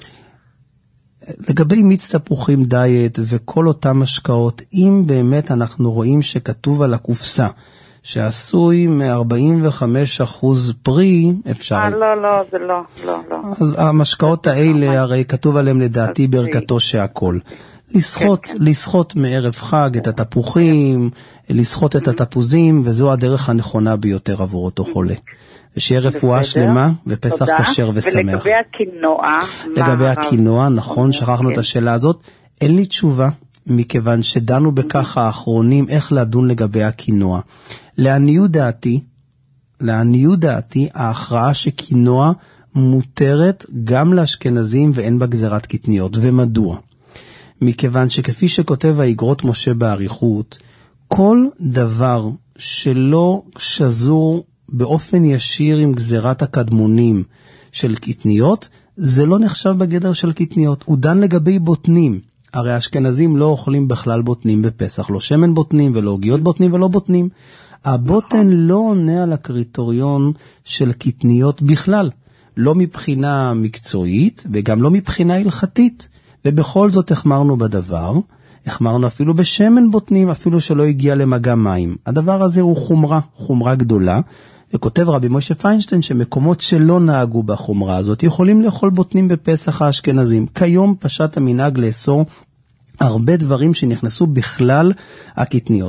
לגבי מיץ תפוחים דיאט וכל אותם משקאות, אם באמת אנחנו רואים שכתוב על הקופסה, שעשוי מ-ארבעים וחמישה אחוז פרי, אפשר... אה, לא, לא, זה לא, לא, לא. אז המשקאות האלה, הרי כתוב עליהם לדעתי ברכתו שהכל. לשחות, לשחות מערב חג את התפוחים, לשחות את התפוזים, וזו הדרך הנכונה ביותר עבור אותו חולה. ושיהיה רפואה שלמה ופסח כשר ושמח. ולגבי הקינוע... לגבי הקינוע, נכון, שכחנו את השאלה הזאת. אין לי תשובה, מכיוון שדנו בכך האחרונים איך לדון לגבי הקינוע. לעניות דעתי, לעניות דעתי, ההכרעה שקינוע מותרת גם לאשכנזים ואין בה גזירת קטניות. ומדוע? מכיוון שכפי שכותב האגרות משה באריכות, כל דבר שלא שזור באופן ישיר עם גזירת הקדמונים של קטניות, זה לא נחשב בגדר של קטניות. הוא דן לגבי בוטנים. הרי האשכנזים לא אוכלים בכלל בוטנים בפסח, לא שמן בוטנים ולא עוגיות בוטנים ולא בוטנים. הבוטן לא עונה על הקריטריון של קטניות בכלל, לא מבחינה מקצועית וגם לא מבחינה הלכתית. ובכל זאת החמרנו בדבר, החמרנו אפילו בשמן בוטנים, אפילו שלא הגיע למגע מים. הדבר הזה הוא חומרה, חומרה גדולה, וכותב רבי משה פיינשטיין שמקומות שלא נהגו בחומרה הזאת יכולים לאכול בוטנים בפסח האשכנזים. כיום פשט המנהג לאסור הרבה דברים שנכנסו בכלל הקטניות.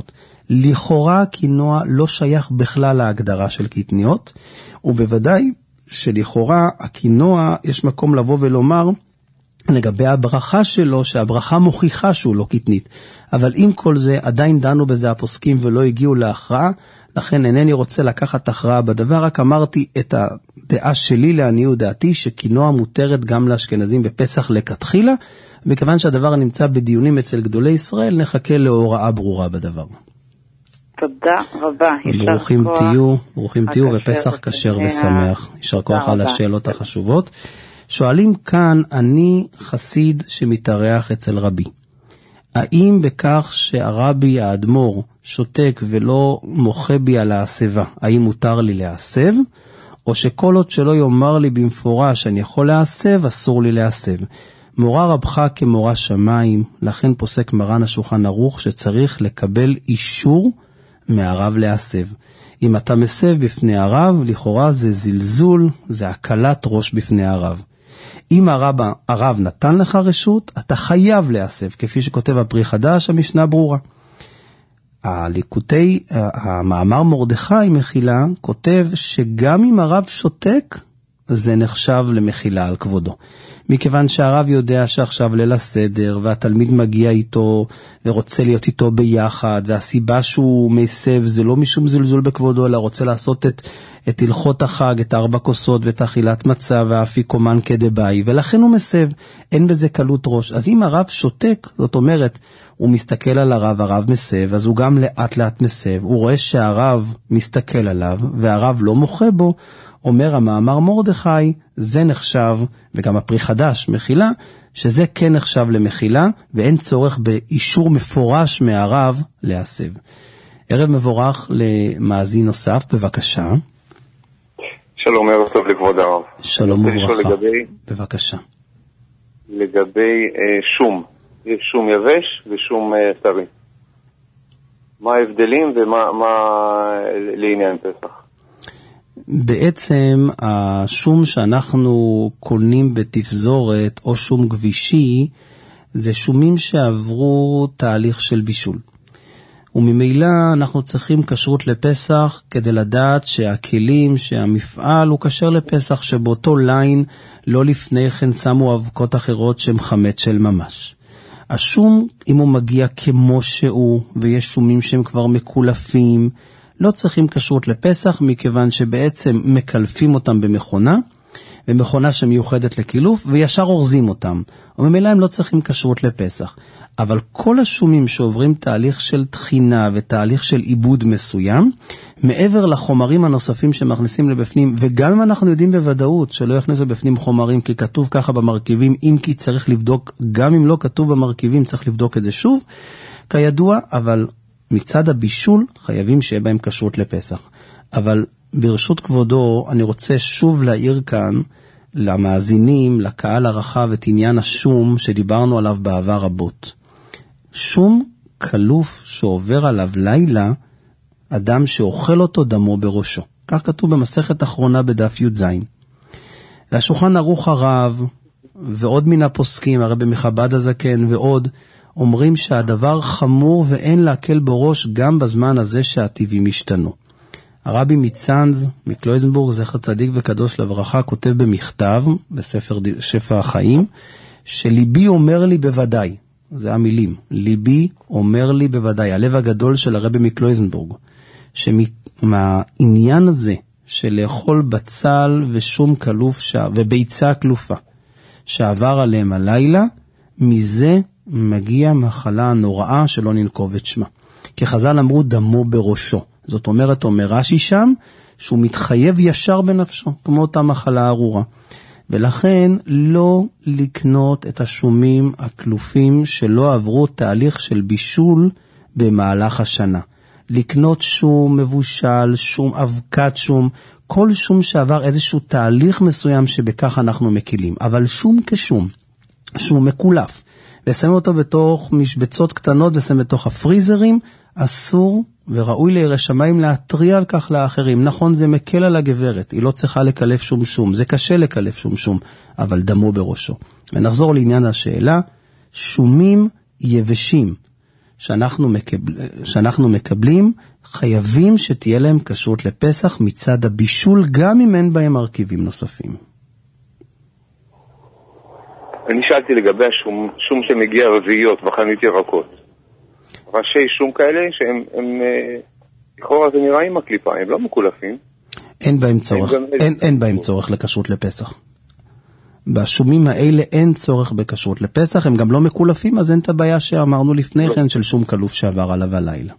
לכאורה קינוע לא שייך בכלל להגדרה של קטניות, ובוודאי שלכאורה הקינוע יש מקום לבוא ולומר לגבי הברכה שלו, שהברכה מוכיחה שהוא לא קטנית. אבל עם כל זה עדיין דנו בזה הפוסקים ולא הגיעו להכרעה, לכן אינני רוצה לקחת הכרעה בדבר, רק אמרתי את הדעה שלי לעניות דעתי, שקינוע מותרת גם לאשכנזים בפסח לכתחילה, מכיוון שהדבר נמצא בדיונים אצל גדולי ישראל, נחכה להוראה ברורה בדבר. תודה רבה. ברוכים תהיו, ברוכים תהיו, ופסח כשר ושמח. יישר כוח על השאלות החשובות. שואלים כאן, אני חסיד שמתארח אצל רבי. האם בכך שהרבי האדמו"ר שותק ולא מוחה בי על ההסבה, האם מותר לי להסב? או שכל עוד שלא יאמר לי במפורש שאני יכול להסב, אסור לי להסב. מורה רבך כמורה שמיים, לכן פוסק מרן השולחן ערוך שצריך לקבל אישור מהרב להסב. אם אתה מסב בפני הרב, לכאורה זה זלזול, זה הקלת ראש בפני הרב. אם הרב, הרב נתן לך רשות, אתה חייב להסב, כפי שכותב הפרי חדש, המשנה ברורה. הליקוטי, המאמר מרדכי מחילה, כותב שגם אם הרב שותק, זה נחשב למחילה על כבודו. מכיוון שהרב יודע שעכשיו ליל הסדר, והתלמיד מגיע איתו, ורוצה להיות איתו ביחד, והסיבה שהוא מסב זה לא משום זלזול בכבודו, אלא רוצה לעשות את, את הלכות החג, את ארבע כוסות, ואת אכילת מצה, והאפיקומן כדבאי, ולכן הוא מסב, אין בזה קלות ראש. אז אם הרב שותק, זאת אומרת, הוא מסתכל על הרב, הרב מסב, אז הוא גם לאט לאט מסב, הוא רואה שהרב מסתכל עליו, והרב לא מוחה בו, אומר המאמר מרדכי, זה נחשב, וגם הפרי חדש מחילה, שזה כן נחשב למחילה, ואין צורך באישור מפורש מהרב להסב. ערב מבורך למאזין נוסף, בבקשה. שלום, ערב טוב לכבוד הרב. שלום וברכה, לגבי, בבקשה. לגבי אה, שום, יש שום יבש ושום אה, טרי. מה ההבדלים ומה מה, לעניין פסח? בעצם השום שאנחנו קונים בתפזורת או שום גבישי, זה שומים שעברו תהליך של בישול. וממילא אנחנו צריכים כשרות לפסח כדי לדעת שהכלים, שהמפעל הוא כשר לפסח, שבאותו ליין לא לפני כן שמו אבקות אחרות שהן חמץ של ממש. השום, אם הוא מגיע כמו שהוא, ויש שומים שהם כבר מקולפים, לא צריכים כשרות לפסח, מכיוון שבעצם מקלפים אותם במכונה, במכונה שמיוחדת לקילוף, וישר אורזים אותם. וממילא הם לא צריכים כשרות לפסח. אבל כל השומים שעוברים תהליך של תחינה ותהליך של עיבוד מסוים, מעבר לחומרים הנוספים שמכניסים לבפנים, וגם אם אנחנו יודעים בוודאות שלא יכניסו בפנים חומרים, כי כתוב ככה במרכיבים, אם כי צריך לבדוק, גם אם לא כתוב במרכיבים, צריך לבדוק את זה שוב, כידוע, אבל מצד הבישול חייבים שיהיה בהם כשרות לפסח. אבל ברשות כבודו אני רוצה שוב להעיר כאן למאזינים, לקהל הרחב, את עניין השום שדיברנו עליו בעבר רבות. שום כלוף שעובר עליו לילה, אדם שאוכל אותו דמו בראשו. כך כתוב במסכת אחרונה בדף י' ז'. והשולחן ערוך הרב ועוד מן הפוסקים, הרבי מחב"ד הזקן ועוד, אומרים שהדבר חמור ואין להקל בראש גם בזמן הזה שהטבעים השתנו. הרבי מצאנז מקלויזנבורג, זכר צדיק וקדוש לברכה, כותב במכתב בספר שפע החיים, שליבי אומר לי בוודאי, זה המילים, ליבי אומר לי בוודאי, הלב הגדול של הרבי מקלויזנבורג, שמהעניין הזה של לאכול בצל ושום כלוף שע, וביצה כלופה שעבר עליהם הלילה, מזה מגיע מחלה נוראה שלא ננקוב את שמה. כי חז"ל אמרו דמו בראשו. זאת אומרת, אומר רש"י שם, שהוא מתחייב ישר בנפשו, כמו אותה מחלה ארורה. ולכן לא לקנות את השומים הכלופים שלא עברו תהליך של בישול במהלך השנה. לקנות שום מבושל, שום אבקת שום, כל שום שעבר איזשהו תהליך מסוים שבכך אנחנו מקילים. אבל שום כשום, שום מקולף, ושמים אותו בתוך משבצות קטנות ושמים בתוך הפריזרים, אסור וראוי לירא שמיים להטריע על כך לאחרים. נכון, זה מקל על הגברת, היא לא צריכה לקלף שום שום, זה קשה לקלף שום שום, אבל דמו בראשו. ונחזור לעניין השאלה, שומים יבשים שאנחנו, מקבל, שאנחנו מקבלים, חייבים שתהיה להם כשרות לפסח מצד הבישול, גם אם אין בהם מרכיבים נוספים. אני שאלתי לגבי השום, שום שמגיע רביעיות בחנות ירקות. ראשי שום כאלה שהם, הם, לכאורה זה נראה עם הקליפה, הם לא מקולפים. אין בהם צורך, אין, אין בהם צורך לכשרות לפסח. בשומים האלה אין צורך בכשרות לפסח, הם גם לא מקולפים, אז אין את הבעיה שאמרנו לפני כן של שום קלוף שעבר עליו הלילה.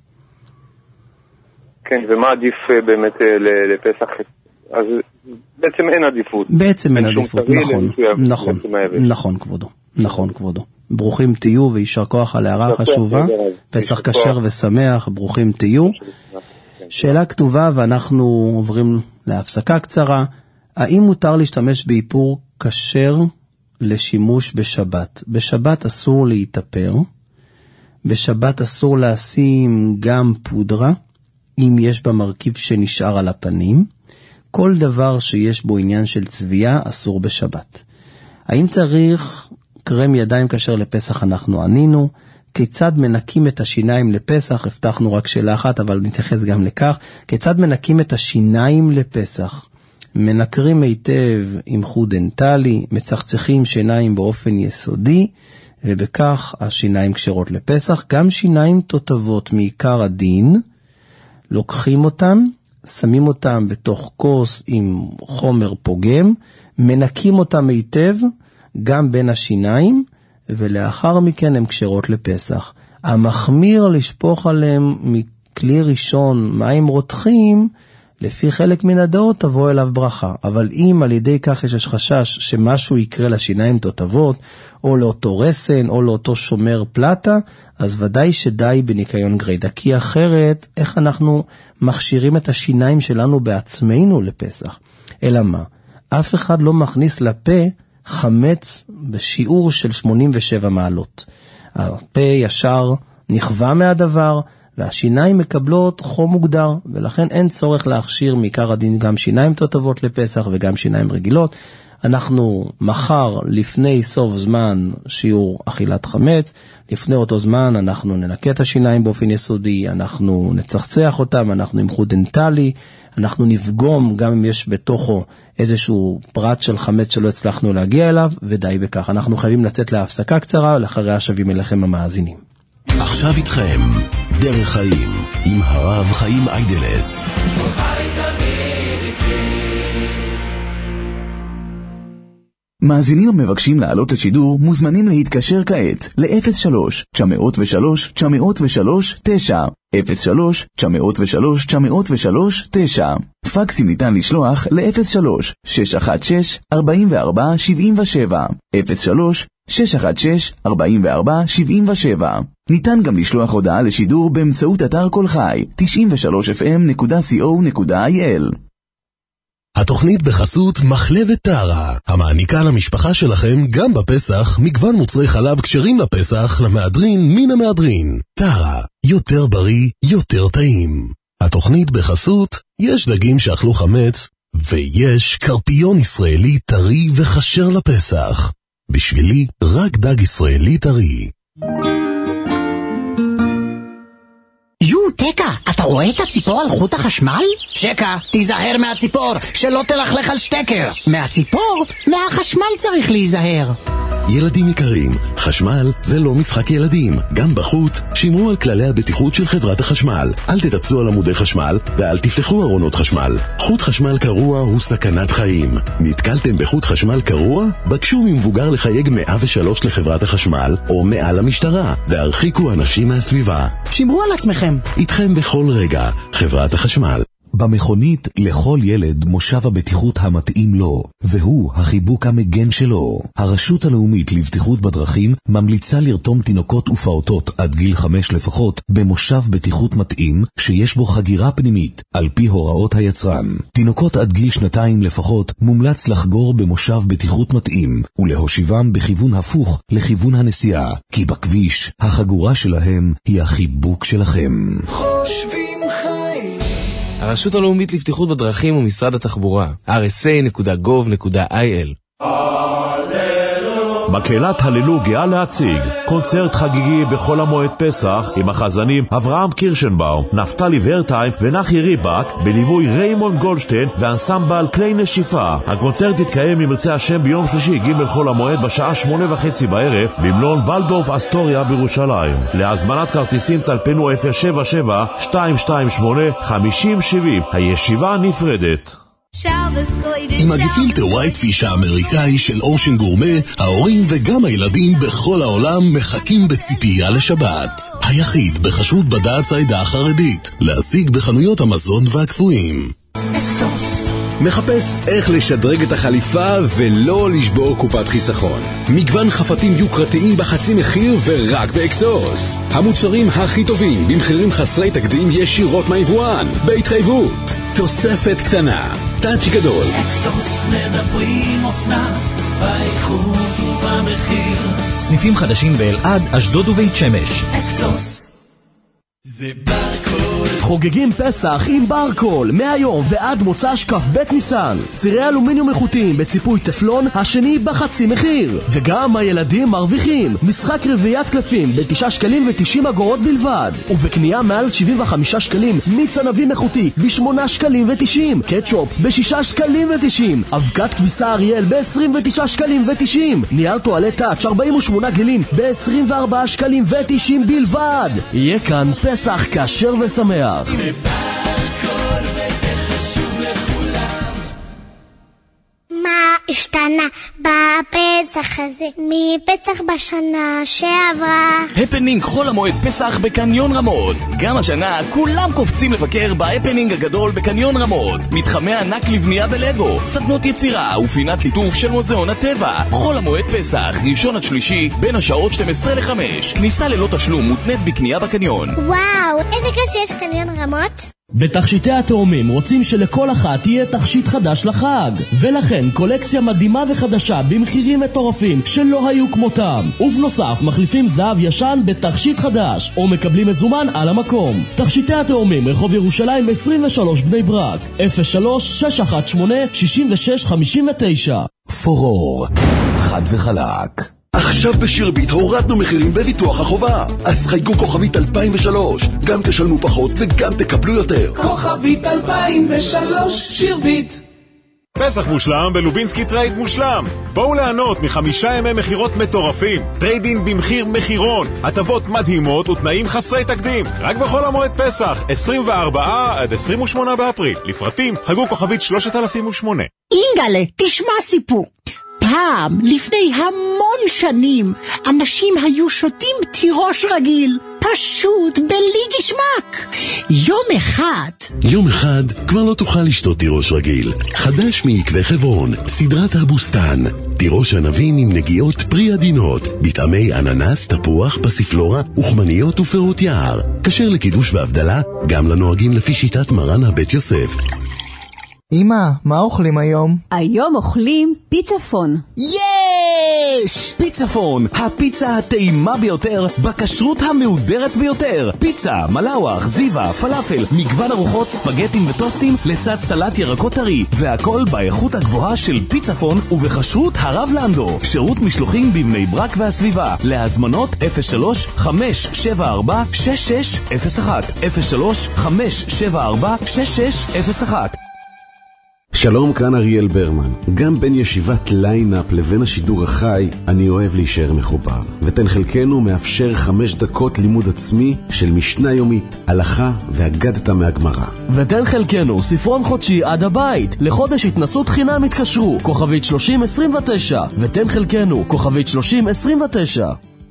כן, ומה עדיף באמת לפסח? אז בעצם אין עדיפות. בעצם אין עדיפות, נכון, נכון, נכון כבודו, נכון כבודו. ברוכים תהיו וישר כוח על הערה חשובה, פסח כשר ושמח, ברוכים תהיו. שאלה כתובה ואנחנו עוברים להפסקה קצרה, האם מותר להשתמש באיפור כשר לשימוש בשבת? בשבת אסור להתאפר, בשבת אסור לשים גם פודרה, אם יש בה מרכיב שנשאר על הפנים, כל דבר שיש בו עניין של צביעה אסור בשבת. האם צריך קרם ידיים כשר לפסח? אנחנו ענינו. כיצד מנקים את השיניים לפסח? הבטחנו רק שאלה אחת, אבל נתייחס גם לכך. כיצד מנקים את השיניים לפסח? מנקרים היטב עם חוט דנטלי, מצחצחים שיניים באופן יסודי, ובכך השיניים כשרות לפסח. גם שיניים תותבות מעיקר הדין, לוקחים אותם, שמים אותם בתוך כוס עם חומר פוגם, מנקים אותם היטב, גם בין השיניים, ולאחר מכן הם כשרות לפסח. המחמיר לשפוך עליהם מכלי ראשון מים רותחים, לפי חלק מן הדעות תבוא אליו ברכה. אבל אם על ידי כך יש חשש שמשהו יקרה לשיניים תותבות, או לאותו רסן, או לאותו שומר פלטה, אז ודאי שדי בניקיון גרידה. כי אחרת, איך אנחנו מכשירים את השיניים שלנו בעצמנו לפסח? אלא מה? אף אחד לא מכניס לפה חמץ בשיעור של שמונים ושבע מעלות. הפה ישר נכווה מהדבר, והשיניים מקבלות חום מוגדר, ולכן אין צורך להכשיר מעיקר הדין גם שיניים תותבות לפסח וגם שיניים רגילות. אנחנו מחר לפני סוף זמן שיעור אכילת חמץ, לפני אותו זמן אנחנו ננקה את השיניים באופן יסודי, אנחנו נצחצח אותם, אנחנו עם חוט דנטלי, אנחנו נפגום גם אם יש בתוכו איזשהו פרט של חמץ שלא הצלחנו להגיע אליו, ודי בכך. אנחנו חייבים לצאת להפסקה קצרה, ולאחריה שווים אליכם המאזינים. עכשיו איתכם, דרך חיים, עם הרב חיים איידלס. מאזינים המבקשים לעלות לשידור מוזמנים להתקשר כעת ל-אפס שלוש תשע אפס שלוש תשע אפס שלוש תשע אפס שלוש תשע אפס שלוש תשע אפס שלוש תשע. פקסים ניתן לשלוח ל-אפס שלוש שש אחת שש ארבע ארבע שבע שבע אפס שלוש שש אחת שש ארבע ארבע שבע שבע. ניתן גם לשלוח הודעה לשידור באמצעות אתר כל חי תשעים ושלוש אף אם נקודה סי או נקודה איי אל. התוכנית בחסות מחלבת טהרה, המעניקה למשפחה שלכם גם בפסח מגוון מוצרי חלב כשרים לפסח למהדרין מן המהדרין. טהרה, יותר בריא, יותר טעים. התוכנית בחסות, יש דגים שאכלו חמץ, ויש קרפיון ישראלי טרי וכשר לפסח. בשבילי, רק דג ישראלי טרי. יו, תקה, אתה רואה את הציפור על חוט החשמל? שקה, תיזהר מהציפור, שלא תלכלך על שטקר. מהציפור? מהחשמל צריך להיזהר. ילדים יקרים, חשמל זה לא משחק ילדים. גם בחוט, שמרו על כללי הבטיחות של חברת החשמל. אל תטפסו על עמודי חשמל ואל תפתחו ארונות חשמל. חוט חשמל קרוע הוא סכנת חיים. נתקלתם בחוט חשמל קרוע? בקשו ממבוגר לחייג מאה ושלוש לחברת החשמל או מעל המשטרה והרחיקו אנשים מהסביבה. שמרו על עצמכם. איתכם בכל רגע, חברת החשמל. במכונית לכל ילד מושב הבטיחות המתאים לו, והוא החיבוק המגן שלו. הרשות הלאומית לבטיחות בדרכים ממליצה לרתום תינוקות ופעוטות עד גיל חמש לפחות במושב בטיחות מתאים שיש בו חגירה פנימית על פי הוראות היצרן. תינוקות עד גיל שנתיים לפחות מומלץ לחגור במושב בטיחות מתאים ולהושיבם בכיוון הפוך לכיוון הנסיעה, כי בכביש החגורה שלהם היא החיבוק שלכם. חושבים חיים. הרשות הלאומית לבטיחות בדרכים ומשרד התחבורה, אר אס איי נקודה גוב נקודה איי אל. מקהלת הללו גאה להציג קונצרט חגיגי בחול המועד פסח עם החזנים אברהם קירשנבאום, נפתלי ורטיים ונחי ריבק בליווי ריימון גולדשטיין ואנסמבל כלי נשיפה. הקונצרט יתקיים אם ירצה השם ביום שלישי ג' חול המועד בשעה שמונה וחצי בערב במלון ולדורף אסטוריה בירושלים. להזמנת כרטיסים טלפנו אפס שבע שבע שתיים שתיים שמונה חמישים שבעים. הישיבה נפרדת. עם הגפילטר ווייט פיש האמריקאי של אושן גורמה, ההורים וגם הילדים בכל העולם מחכים בציפייה לשבת. היחיד בחשבות בדעת העדה החרדית, להשיג בחנויות המזון והקפואים. מחפש איך לשדרג את החליפה ולא לשבור קופת חיסכון. מגוון חפתים יוקרתיים בחצי מחיר ורק באקסוס. המוצרים הכי טובים במחירים חסרי תקדים ישירות מהיבואן, בהתחייבות. תוספת קטנה, טאצ' גדול. אקסוס מדברים אופנה, באיכות ובמחיר. סניפים חדשים באלעד, אשדוד ובית שמש. אקסוס זה ברקול. חוגגים פסח עם ברקול, מהיום ועד מוצא שכף בית ניסן. סירי אלומיניום איכותיים בציפוי טפלון, השני בחצי מחיר. וגם הילדים מרוויחים משחק רביעיית קלפים בתשעה שקלים ותשעים אגורות בלבד, ובקנייה מעל שבעים וחמישה שקלים מיץ ענבים איכותי בשמונה שקלים ותשעים, קטשופ בשישה שקלים ותשעים, אבקת כביסה אריאל ב-עשרים ותשעה שקלים ותשעים, נייר טואלט טאץ' ארבעים ושמונה גלילים ב-עשרים וארבעה שקלים ותשעים בלבד. יהיה כאן פסח כשר ושמח. זה ברקול וזה חשוב לכולם. מה השתנה בפסח הזה מפסח בשנה שעברה? הפנינג חול המועד פסח בקניון רמות. גם השנה כולם קופצים לבקר בהפנינג הגדול בקניון רמות. מתחמי ענק לבנייה בלגו, סדנות יצירה ופינת ליטוף של מוזיאון הטבע. חול המועד פסח, ראשון עד שלישי בין השעות שתים עשרה לחמש. כניסה ללא תשלום מותנית בקנייה בקניון. וואו, איזה כיף שיש קניון רמות. בתכשיטי התאומים רוצים שלכל אחת תהיה תכשיט חדש לחג, ולכן קולקציה מדהימה וחדשה במחירים מטורפים שלא היו כמותם. ובנוסף מחליפים זהב ישן בתכשיט חדש או מקבלים מזומן על המקום. תכשיטי התאומים, רחוב ירושלים עשרים ושלוש בני ברק, אפס שלוש שש אחת שמונה שש שש חמש תשע. פורור, חד וחלק. עכשיו בשירביט הורדנו מחירים בביטוח החובה. אז חייגו כוכבית אלפיים ושלוש, גם תשלמו פחות וגם תקבלו יותר. כוכבית אלפיים ושלוש, שירביט. פסח מושלם בלובינסקי טרייד מושלם. בואו לענות מחמישה ימי מחירות מטורפים. טריידין במחיר מחירון, הטבות מדהימות ותנאים חסרי תקדים. רק בכל המועד פסח, עשרים וארבעה עד עשרים ושמונה באפריל. לפרטים חגו כוכבית שלושת אלפים ושמונה. אינגלה, תשמע סיפור. פעם, לפני המון שנים, אנשים היו שותים תירוש רגיל, פשוט בלי גשמק. יום אחד... יום אחד כבר לא תוכל לשתות תירוש רגיל. חדש מעקבי חברון, סדרת הבוסטן. תירוש ענבים עם נגיעות פרי עדינות, בטעמי אננס, תפוח, פסיפלורה, וחמניות ופירות יער. כשר לקידוש והבדלה, גם לנוהגים לפי שיטת מרן הבית יוסף. אמא, מה אוכלים היום? היום אוכלים פיצפון. יש! פיצפון, הפיצה הטעימה ביותר בכשרות המהודרת ביותר. פיצה, מלאווח, זיווה, פלאפל, מגוון ארוחות, ספגטים וטוסטים לצד סלט ירקות טרי, והכל באיכות הגבוהה של פיצפון ובכשרות הרב לנדו. שירות משלוחים בבני ברק והסביבה. להזמנות אפס שלוש חמש שבע ארבע שש שש אפס אחת אפס שלוש חמש שבע ארבע שש שש אפס אחת. שלום, כאן אריאל ברמן. גם בין ישיבת ליינאפ לבין השידור החי, אני אוהב להישאר מחובר. ותן חלקנו מאפשר חמש דקות לימוד עצמי של משנה יומית, הלכה והגדת מהגמרא. ותן חלקנו ספרון חודשי עד הבית. לחודש התנסות חינם התקשרו, כוכבית שלושים עשרים ותשע. ותן חלקנו, כוכבית שלושים עשרים ותשע.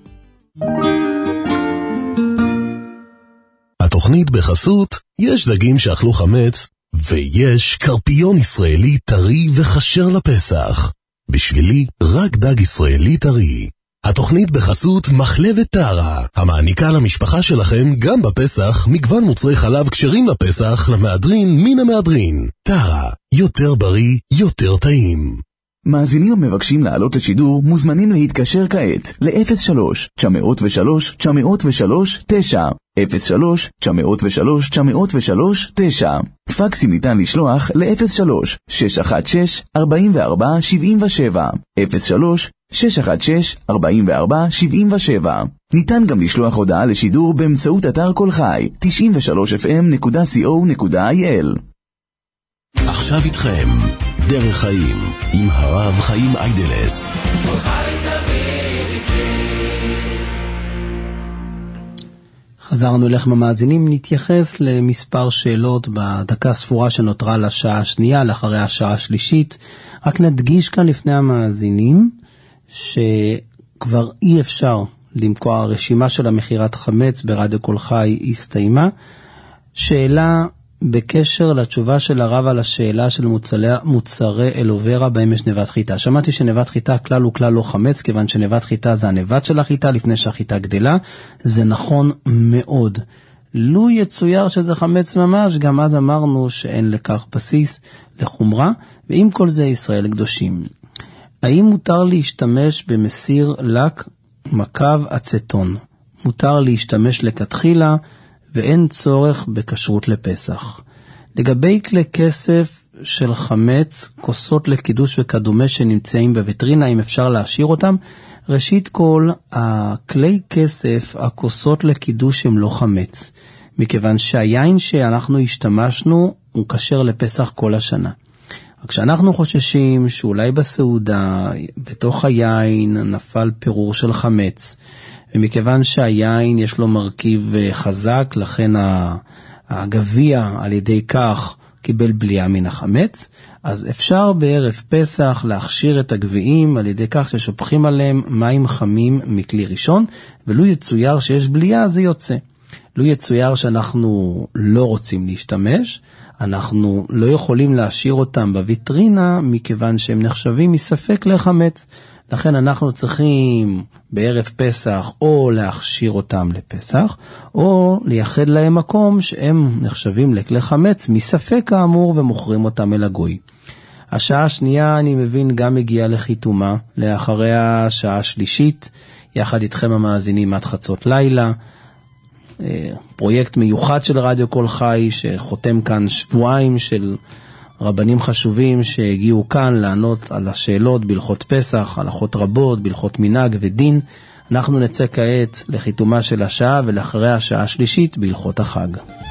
התוכנית בחסות, יש דגים שאכלו חמץ, ויש קרפיון ישראלי טרי וחשר לפסח. בשבילי רק דג ישראלי טרי. התוכנית בחסות מחלבת טרה, המעניקה למשפחה שלכם גם בפסח מגוון מוצרי חלב כשרים לפסח למהדרין מן המהדרין. טרה, יותר בריא, יותר טעים. מאזינים המבקשים לעלות לשידור מוזמנים להתקשר כעת ל-אפס שלוש תשע אפס שלוש תשע אפס שלוש תשע אפס שלוש תשע אפס שלוש תשע אפס שלוש תשע. פקסים ניתן לשלוח ל-אפס שלוש שש אחת שש ארבע ארבע שבע שבע אפס שלוש שש אחת שש ארבע ארבע שבע שבע. ניתן גם לשלוח הודעה לשידור באמצעות אתר כל חי תשעים ושלוש אף אם נקודה סי או נקודה איי אל. עכשיו איתכם דרך חיים עם הרב חיים איידלס. חזרנו אליכם המאזינים, נתייחס למספר שאלות בדקה ספורה שנותרה לשעה השנייה, לאחרי השעה השלישית. רק נדגיש כאן לפני המאזינים שכבר אי אפשר למכור, הרשימה של המחירת חמץ ברדיו כל חי הסתיימה. שאלה בקשר לתשובה של הרב על השאלה של מוצרי, מוצרי אלוברה בהם יש נבט חיטה. שמעתי שנבט חיטה כלל הוא כלל לא חמץ, כיוון שנבט חיטה זה הנבט של החיטה לפני שהחיטה גדלה. זה נכון מאוד. לו יצויר שזה חמץ ממש, גם אז אמרנו שאין לכך בסיס לחומרה, ועם כל זה ישראל קדושים. האם מותר להשתמש במסיר לק מקב אצטון? מותר להשתמש לכתחילה, ואין צורך בכשרות לפסח. לגבי כלי כסף של חמץ, כוסות לקידוש וכדומה שנמצאים בווטרינה, אם אפשר להשאיר אותם, ראשית כל, הכלי כסף, הכוסות לקידוש הם לא חמץ, מכיוון שהיין שאנחנו השתמשנו הוא כשר לפסח כל השנה. רק שאנחנו חוששים שאולי בסעודה, בתוך היין נפל פירור של חמץ, ומכיוון שהיין יש לו מרכיב חזק, לכן הגביע על ידי כך קיבל בליעה מן החמץ, אז אפשר בערב פסח להכשיר את הגביעים על ידי כך ששופכים עליהם מים חמים מכלי ראשון, ולו יצויר שיש בליעה זה יוצא. לו יצויר שאנחנו לא רוצים להשתמש, אנחנו לא יכולים להשאיר אותם בוויטרינה, מכיוון שהם נחשבים מספק לחמץ. לכן אנחנו צריכים בערב פסח או להכשיר אותם לפסח, או לייחד להם מקום שהם נחשבים לכלי חמץ מספק כאמור ומוכרים אותם אל הגוי. השעה השנייה אני מבין גם מגיעה לחיתומה, לאחרי השעה השלישית, יחד איתכם המאזינים עד חצות לילה, פרויקט מיוחד של רדיו כל חי שחותם כאן שבועיים של רבנים חשובים שהגיעו כאן לענות על השאלות בהלכות פסח, הלכות רבות, בהלכות מנהג ודין. אנחנו נצא כעת לחיתומה של השעה ולאחרי השעה השלישית בהלכות החג.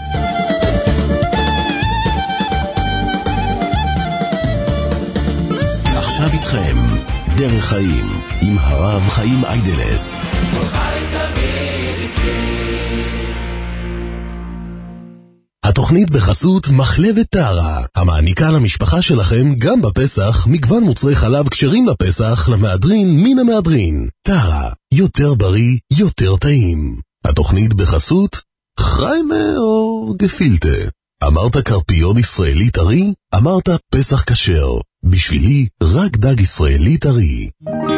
עכשיו איתכם דרך חיים עם הרב חיים איידלס. התוכנית בחסות מחלבת טהרה, המעניקה למשפחה שלכם גם בפסח מגוון מוצרי חלב כשרים לפסח למהדרין מן המהדרין. טהרה, יותר בריא, יותר טעים. התוכנית בחסות חיימה או גפילטה. אמרת קרפיון ישראלי טרי? אמרת פסח כשר. בשבילי רק דג ישראלי טרי.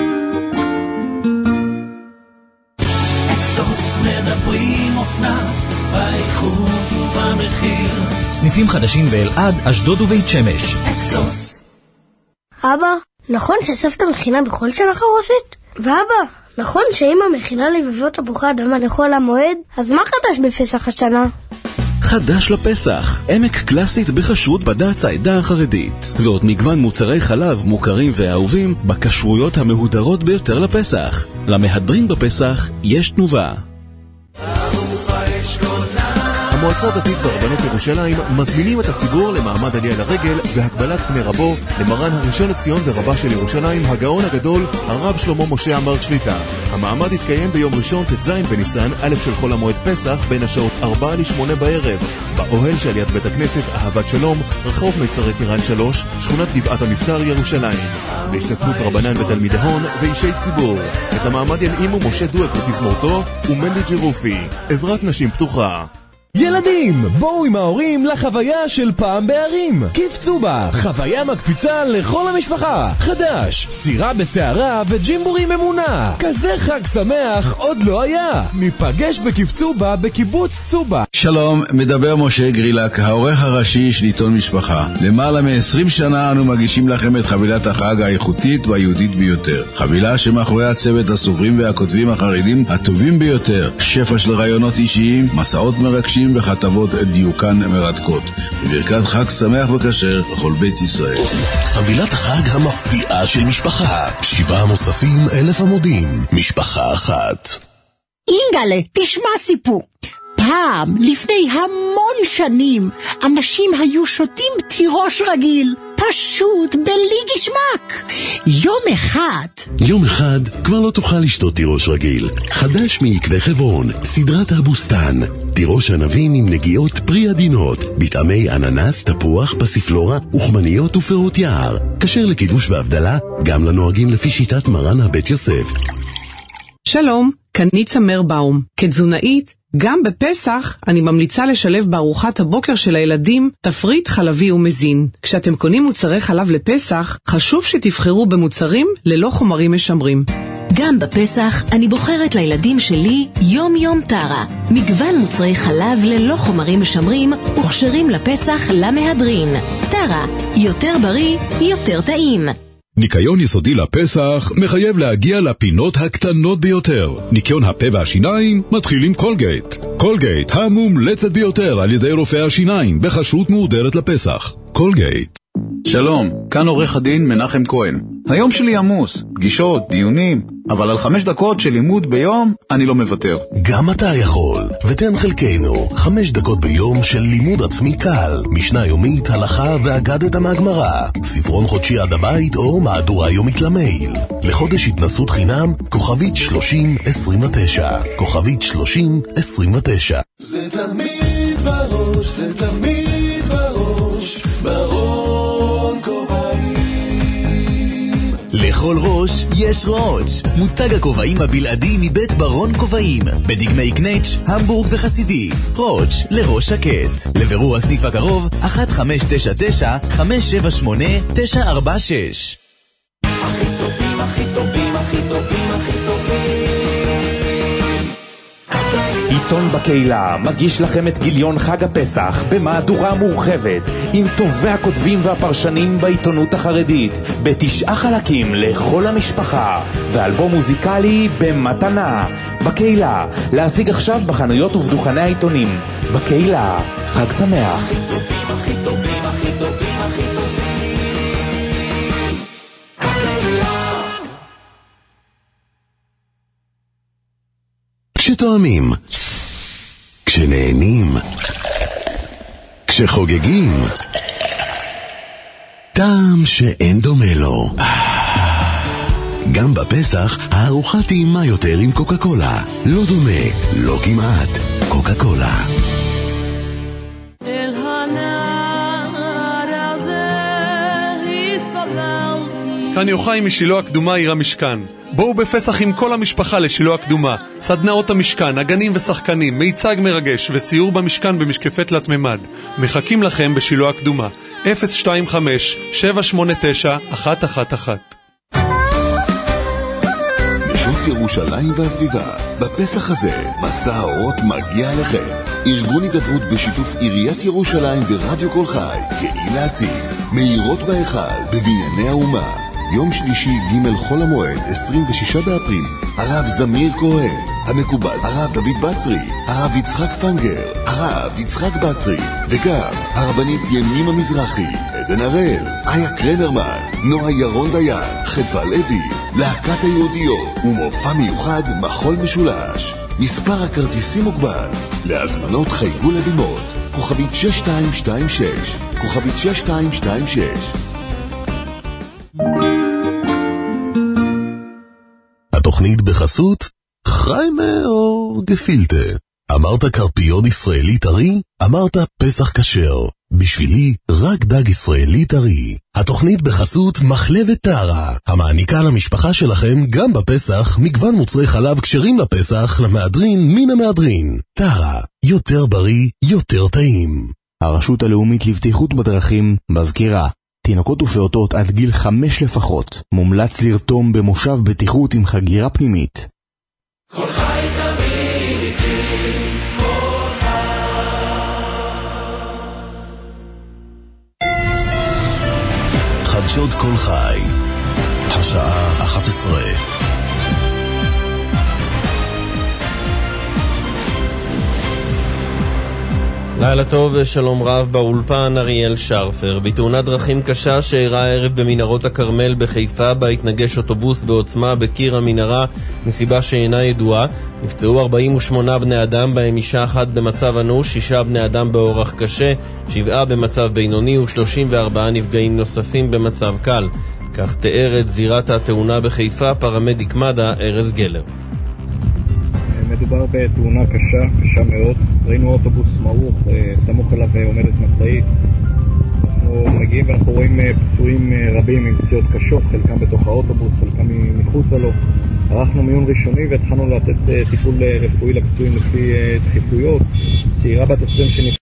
אקסוס מדברים אופנה באיכות ובמחיר. סניפים חדשים באלעד, אשדוד ובית שמש. אקסוס. אבא, נכון שסבתא מכינה בכל שנה חרוסת? ואבא, נכון שאמא מכינה לבבות תפוחי אדמה לכל המועד? אז מה חדש בפסח השנה? חדש לפסח, עמק קלאסית בכשרות בד"ץ העדה החרדית. ועוד מגוון מוצרי חלב מוכרים ואהובים בכשרויות המהודרות ביותר לפסח. למהדרין בפסח יש תנובה. המועצה הדתית והרבנות ירושלים מזמינים את הציבור למעמד עלייה לרגל והקבלת פני רבו למרן הראשון לציון ורבה של ירושלים, הגאון הגדול, הרב שלמה משה עמאר שליטה. המעמד יתקיים ביום ראשון ט"ז בניסן, א' של חול המועד פסח, בין השעות ארבע לשמונה בערב, באוהל שעל יד בית הכנסת אהבת שלום, רחוב מיצרי טירן שלוש, שכונת גבעת המבתר ירושלים, בהשתתפות רבנן ותלמידי הון ואישי ציבור. את המעמד ינעימו משה דואק ותזמורתו ומנדי ג'רופי. עזרת נשים פתוחה. ילדים, בואו עם ההורים לחוויה של פעם בערים. כיף צובה, חוויה מקפיצה לכל המשפחה. חדש, סירה בסערה וג'ימבורי ממונה. כזה חג שמח עוד לא היה. ניפגש בכיף צובה בקיבוץ צובה. שלום, מדבר משה גרילק, העורך הראשי של עיתון משפחה. למעלה מ-עשרים שנה אנו מגישים לכם את חבילת החג האיכותית והיהודית ביותר. חבילה שמאחורי הצוות הסופרים והכותבים החרדים הטובים ביותר. שפע של רעיונות אישיים, מסעות מרגשים וכתבות דיוקן מרתקות. בברכת חג שמח וכשר לכל בית ישראל. חבילת החג המפתיעה של משפחה. שבעה מוספים, אלף עמודים. משפחה אחת. אינגלה, תשמע סיפור. פעם, לפני המון שנים, אנשים היו שותים תירוש רגיל, פשוט בלי גשמק. יום אחד... יום אחד כבר לא תוכל לשתות תירוש רגיל. חדש מעקבי חברון, סדרת הבוסטן. תירוש ענבים עם נגיעות פרי עדינות, בטעמי אננס, תפוח, פסיפלורה, וחמניות ופירות יער. כשר לקידוש והבדלה, גם לנוהגים לפי שיטת מרן הבית יוסף. שלום, כאן ניצה מרבאום. כתזונאית, גם בפסח אני ממליצה לשלב בארוחת הבוקר של הילדים תפריט חלבי ומזין. כשאתם קונים מוצרי חלב לפסח, חשוב שתבחרו במוצרים ללא חומרים משמרים. גם בפסח אני בוחרת לילדים שלי יום יום טרה. מגוון מוצרי חלב ללא חומרים משמרים וכשרים לפסח למהדרין. טרה, יותר בריא, יותר טעים. ניקיון יסודי לפסח מחייב להגיע לפינות הקטנות ביותר. ניקיון הפה והשיניים מתחיל עם קולגייט. קולגייט, המומלצת ביותר על ידי רופאי השיניים בחשרות מהודרת לפסח. קולגייט. שלום, כאן עורך הדין מנחם כהן. היום שלי עמוס, פגישות, דיונים, אבל על חמש דקות של לימוד ביום אני לא מוותר. גם אתה יכול, ותן חלקנו חמש דקות ביום של לימוד עצמי קל, משנה יומית, הלכה ואגדת מהגמרא, ספרון חודשי עד הבית או מהדורה יומית למייל. לחודש התנסות חינם, כוכבית שלושים עשרים ותשע, כוכבית שלושים עשרים ותשע. זה תמיד בראש, זה תמיד בראש, ברון כובעים. לכל ראש יש ראש. מותג הכובעים הבלעדי מבית ברון כובעים, בדגמי קנץ', המבורג וחסידי. ראש לראש שקט. לבירור הסניף הקרוב אחת חמש תשע תשע חמש שבע שמונה תשע ארבע שש. הכי טובים, הכי טובים, הכי טובים, הכי טובים. עיתון בקהילה מגיש לכם את גיליון חג הפסח במהדורה מורחבת עם טובי הכותבים והפרשנים בעיתונות החרדית בתשעה חלקים לכל המשפחה ואלבום מוזיקלי במתנה. בקהילה, להשיג עכשיו בחנויות ובדוכני העיתונים. בקהילה, חג שמח. הכי טובים, הכי טובים, הכי טובים, הכי טובים. בקהילה. כשתואמים, כשנהנים, כשחוגגים, טעם שאין דומה לו. גם בפסח הארוחה טעימה יותר עם קוקה קולה. לא דומה, לא כמעט, קוקה קולה. אל הנער הזה הספגלתי. כאן יוחאי משילה הקדומה עיר המשכן. בואו בפסח עם כל המשפחה לשילה הקדומה. סדנאות המשכן, הגנים ושחקנים, מיצג מרגש וסיור במשכן במשקפי תלת ממד. מחכים לכם בשילה הקדומה. אפס שתיים חמש שבע שמונה תשע אחת אחת אחת. נשות ירושלים והסביבה, בפסח הזה מסע האורות מגיע לכם. ארגון הידברות בשיתוף עיריית ירושלים ורדיו כל חי, גאים להציג מהירות בהיכל בבנייני האומה. יום שלישי ג' חול המועד, עשרים ושישה באפריל, הרב זמיר כהן, המקובל הרב דוד בצרי, הרב יצחק פנגר, הרב יצחק בצרי, וגם הרבנית ימימה מזרחי, עדן הראל, איה קרנרמן, נועה ירון דיין, חדווה לוי, להקת היהודיות, ומופע מיוחד מחול משולש. מספר הכרטיסים מוגבל. להזמנות חייגו לבימות, כוכבית שש שתיים שתיים שש, כוכבית שש שתיים שתיים שש. התוכנית בחסות חיימה או גפילטה. אמרת קרפיון ישראלי טרי? אמרת פסח כשר. בשבילי רק דג ישראלי טרי. התוכנית בחסות מחלבת טרה, המעניקה למשפחה שלכם גם בפסח מגוון מוצרי חלב כשרים לפסח למהדרין מן המהדרין. טרה, יותר בריא, יותר טעים. הרשות הלאומית לבטיחות בדרכים מזכירה, תינוקות ופעוטות עד גיל חמש לפחות מומלץ לרתום במושב בטיחות עם חגירה פנימית. כל חי תמיד איתי, כל חי חדשות כל חי. השעה אחת עשרה. לילה טוב ושלום רב, באולפן אריאל שרפר. בתאונת דרכים קשה שאירעה הערב במנהרות הכרמל בחיפה, בה התנגש אוטובוס בעוצמה בקיר המנהרה מסיבה שאינה ידועה. נפצעו ארבעים ושמונה בני אדם, בהם אישה אחת במצב אנוש, שישה בני אדם באורח קשה, שבעה במצב בינוני ושלושים וארבעה נפגעים נוספים במצב קל. כך תיאר את זירת התאונה בחיפה פרמדיק מד"א ארז גלר. מדובר בתאונה קשה, קשה מאוד. ראינו אוטובוס מעוך, סמוך אליו עומדת משאית. אנחנו מגיעים ואנחנו רואים פצועים רבים עם פציעות קשות, חלקם בתוך האוטובוס, חלקם מחוצה לו. ערכנו מיון ראשוני והתחלנו לתת טיפול רפואי לפצועים לפי דחיפויות. צעירה בת עשרים שנפצעה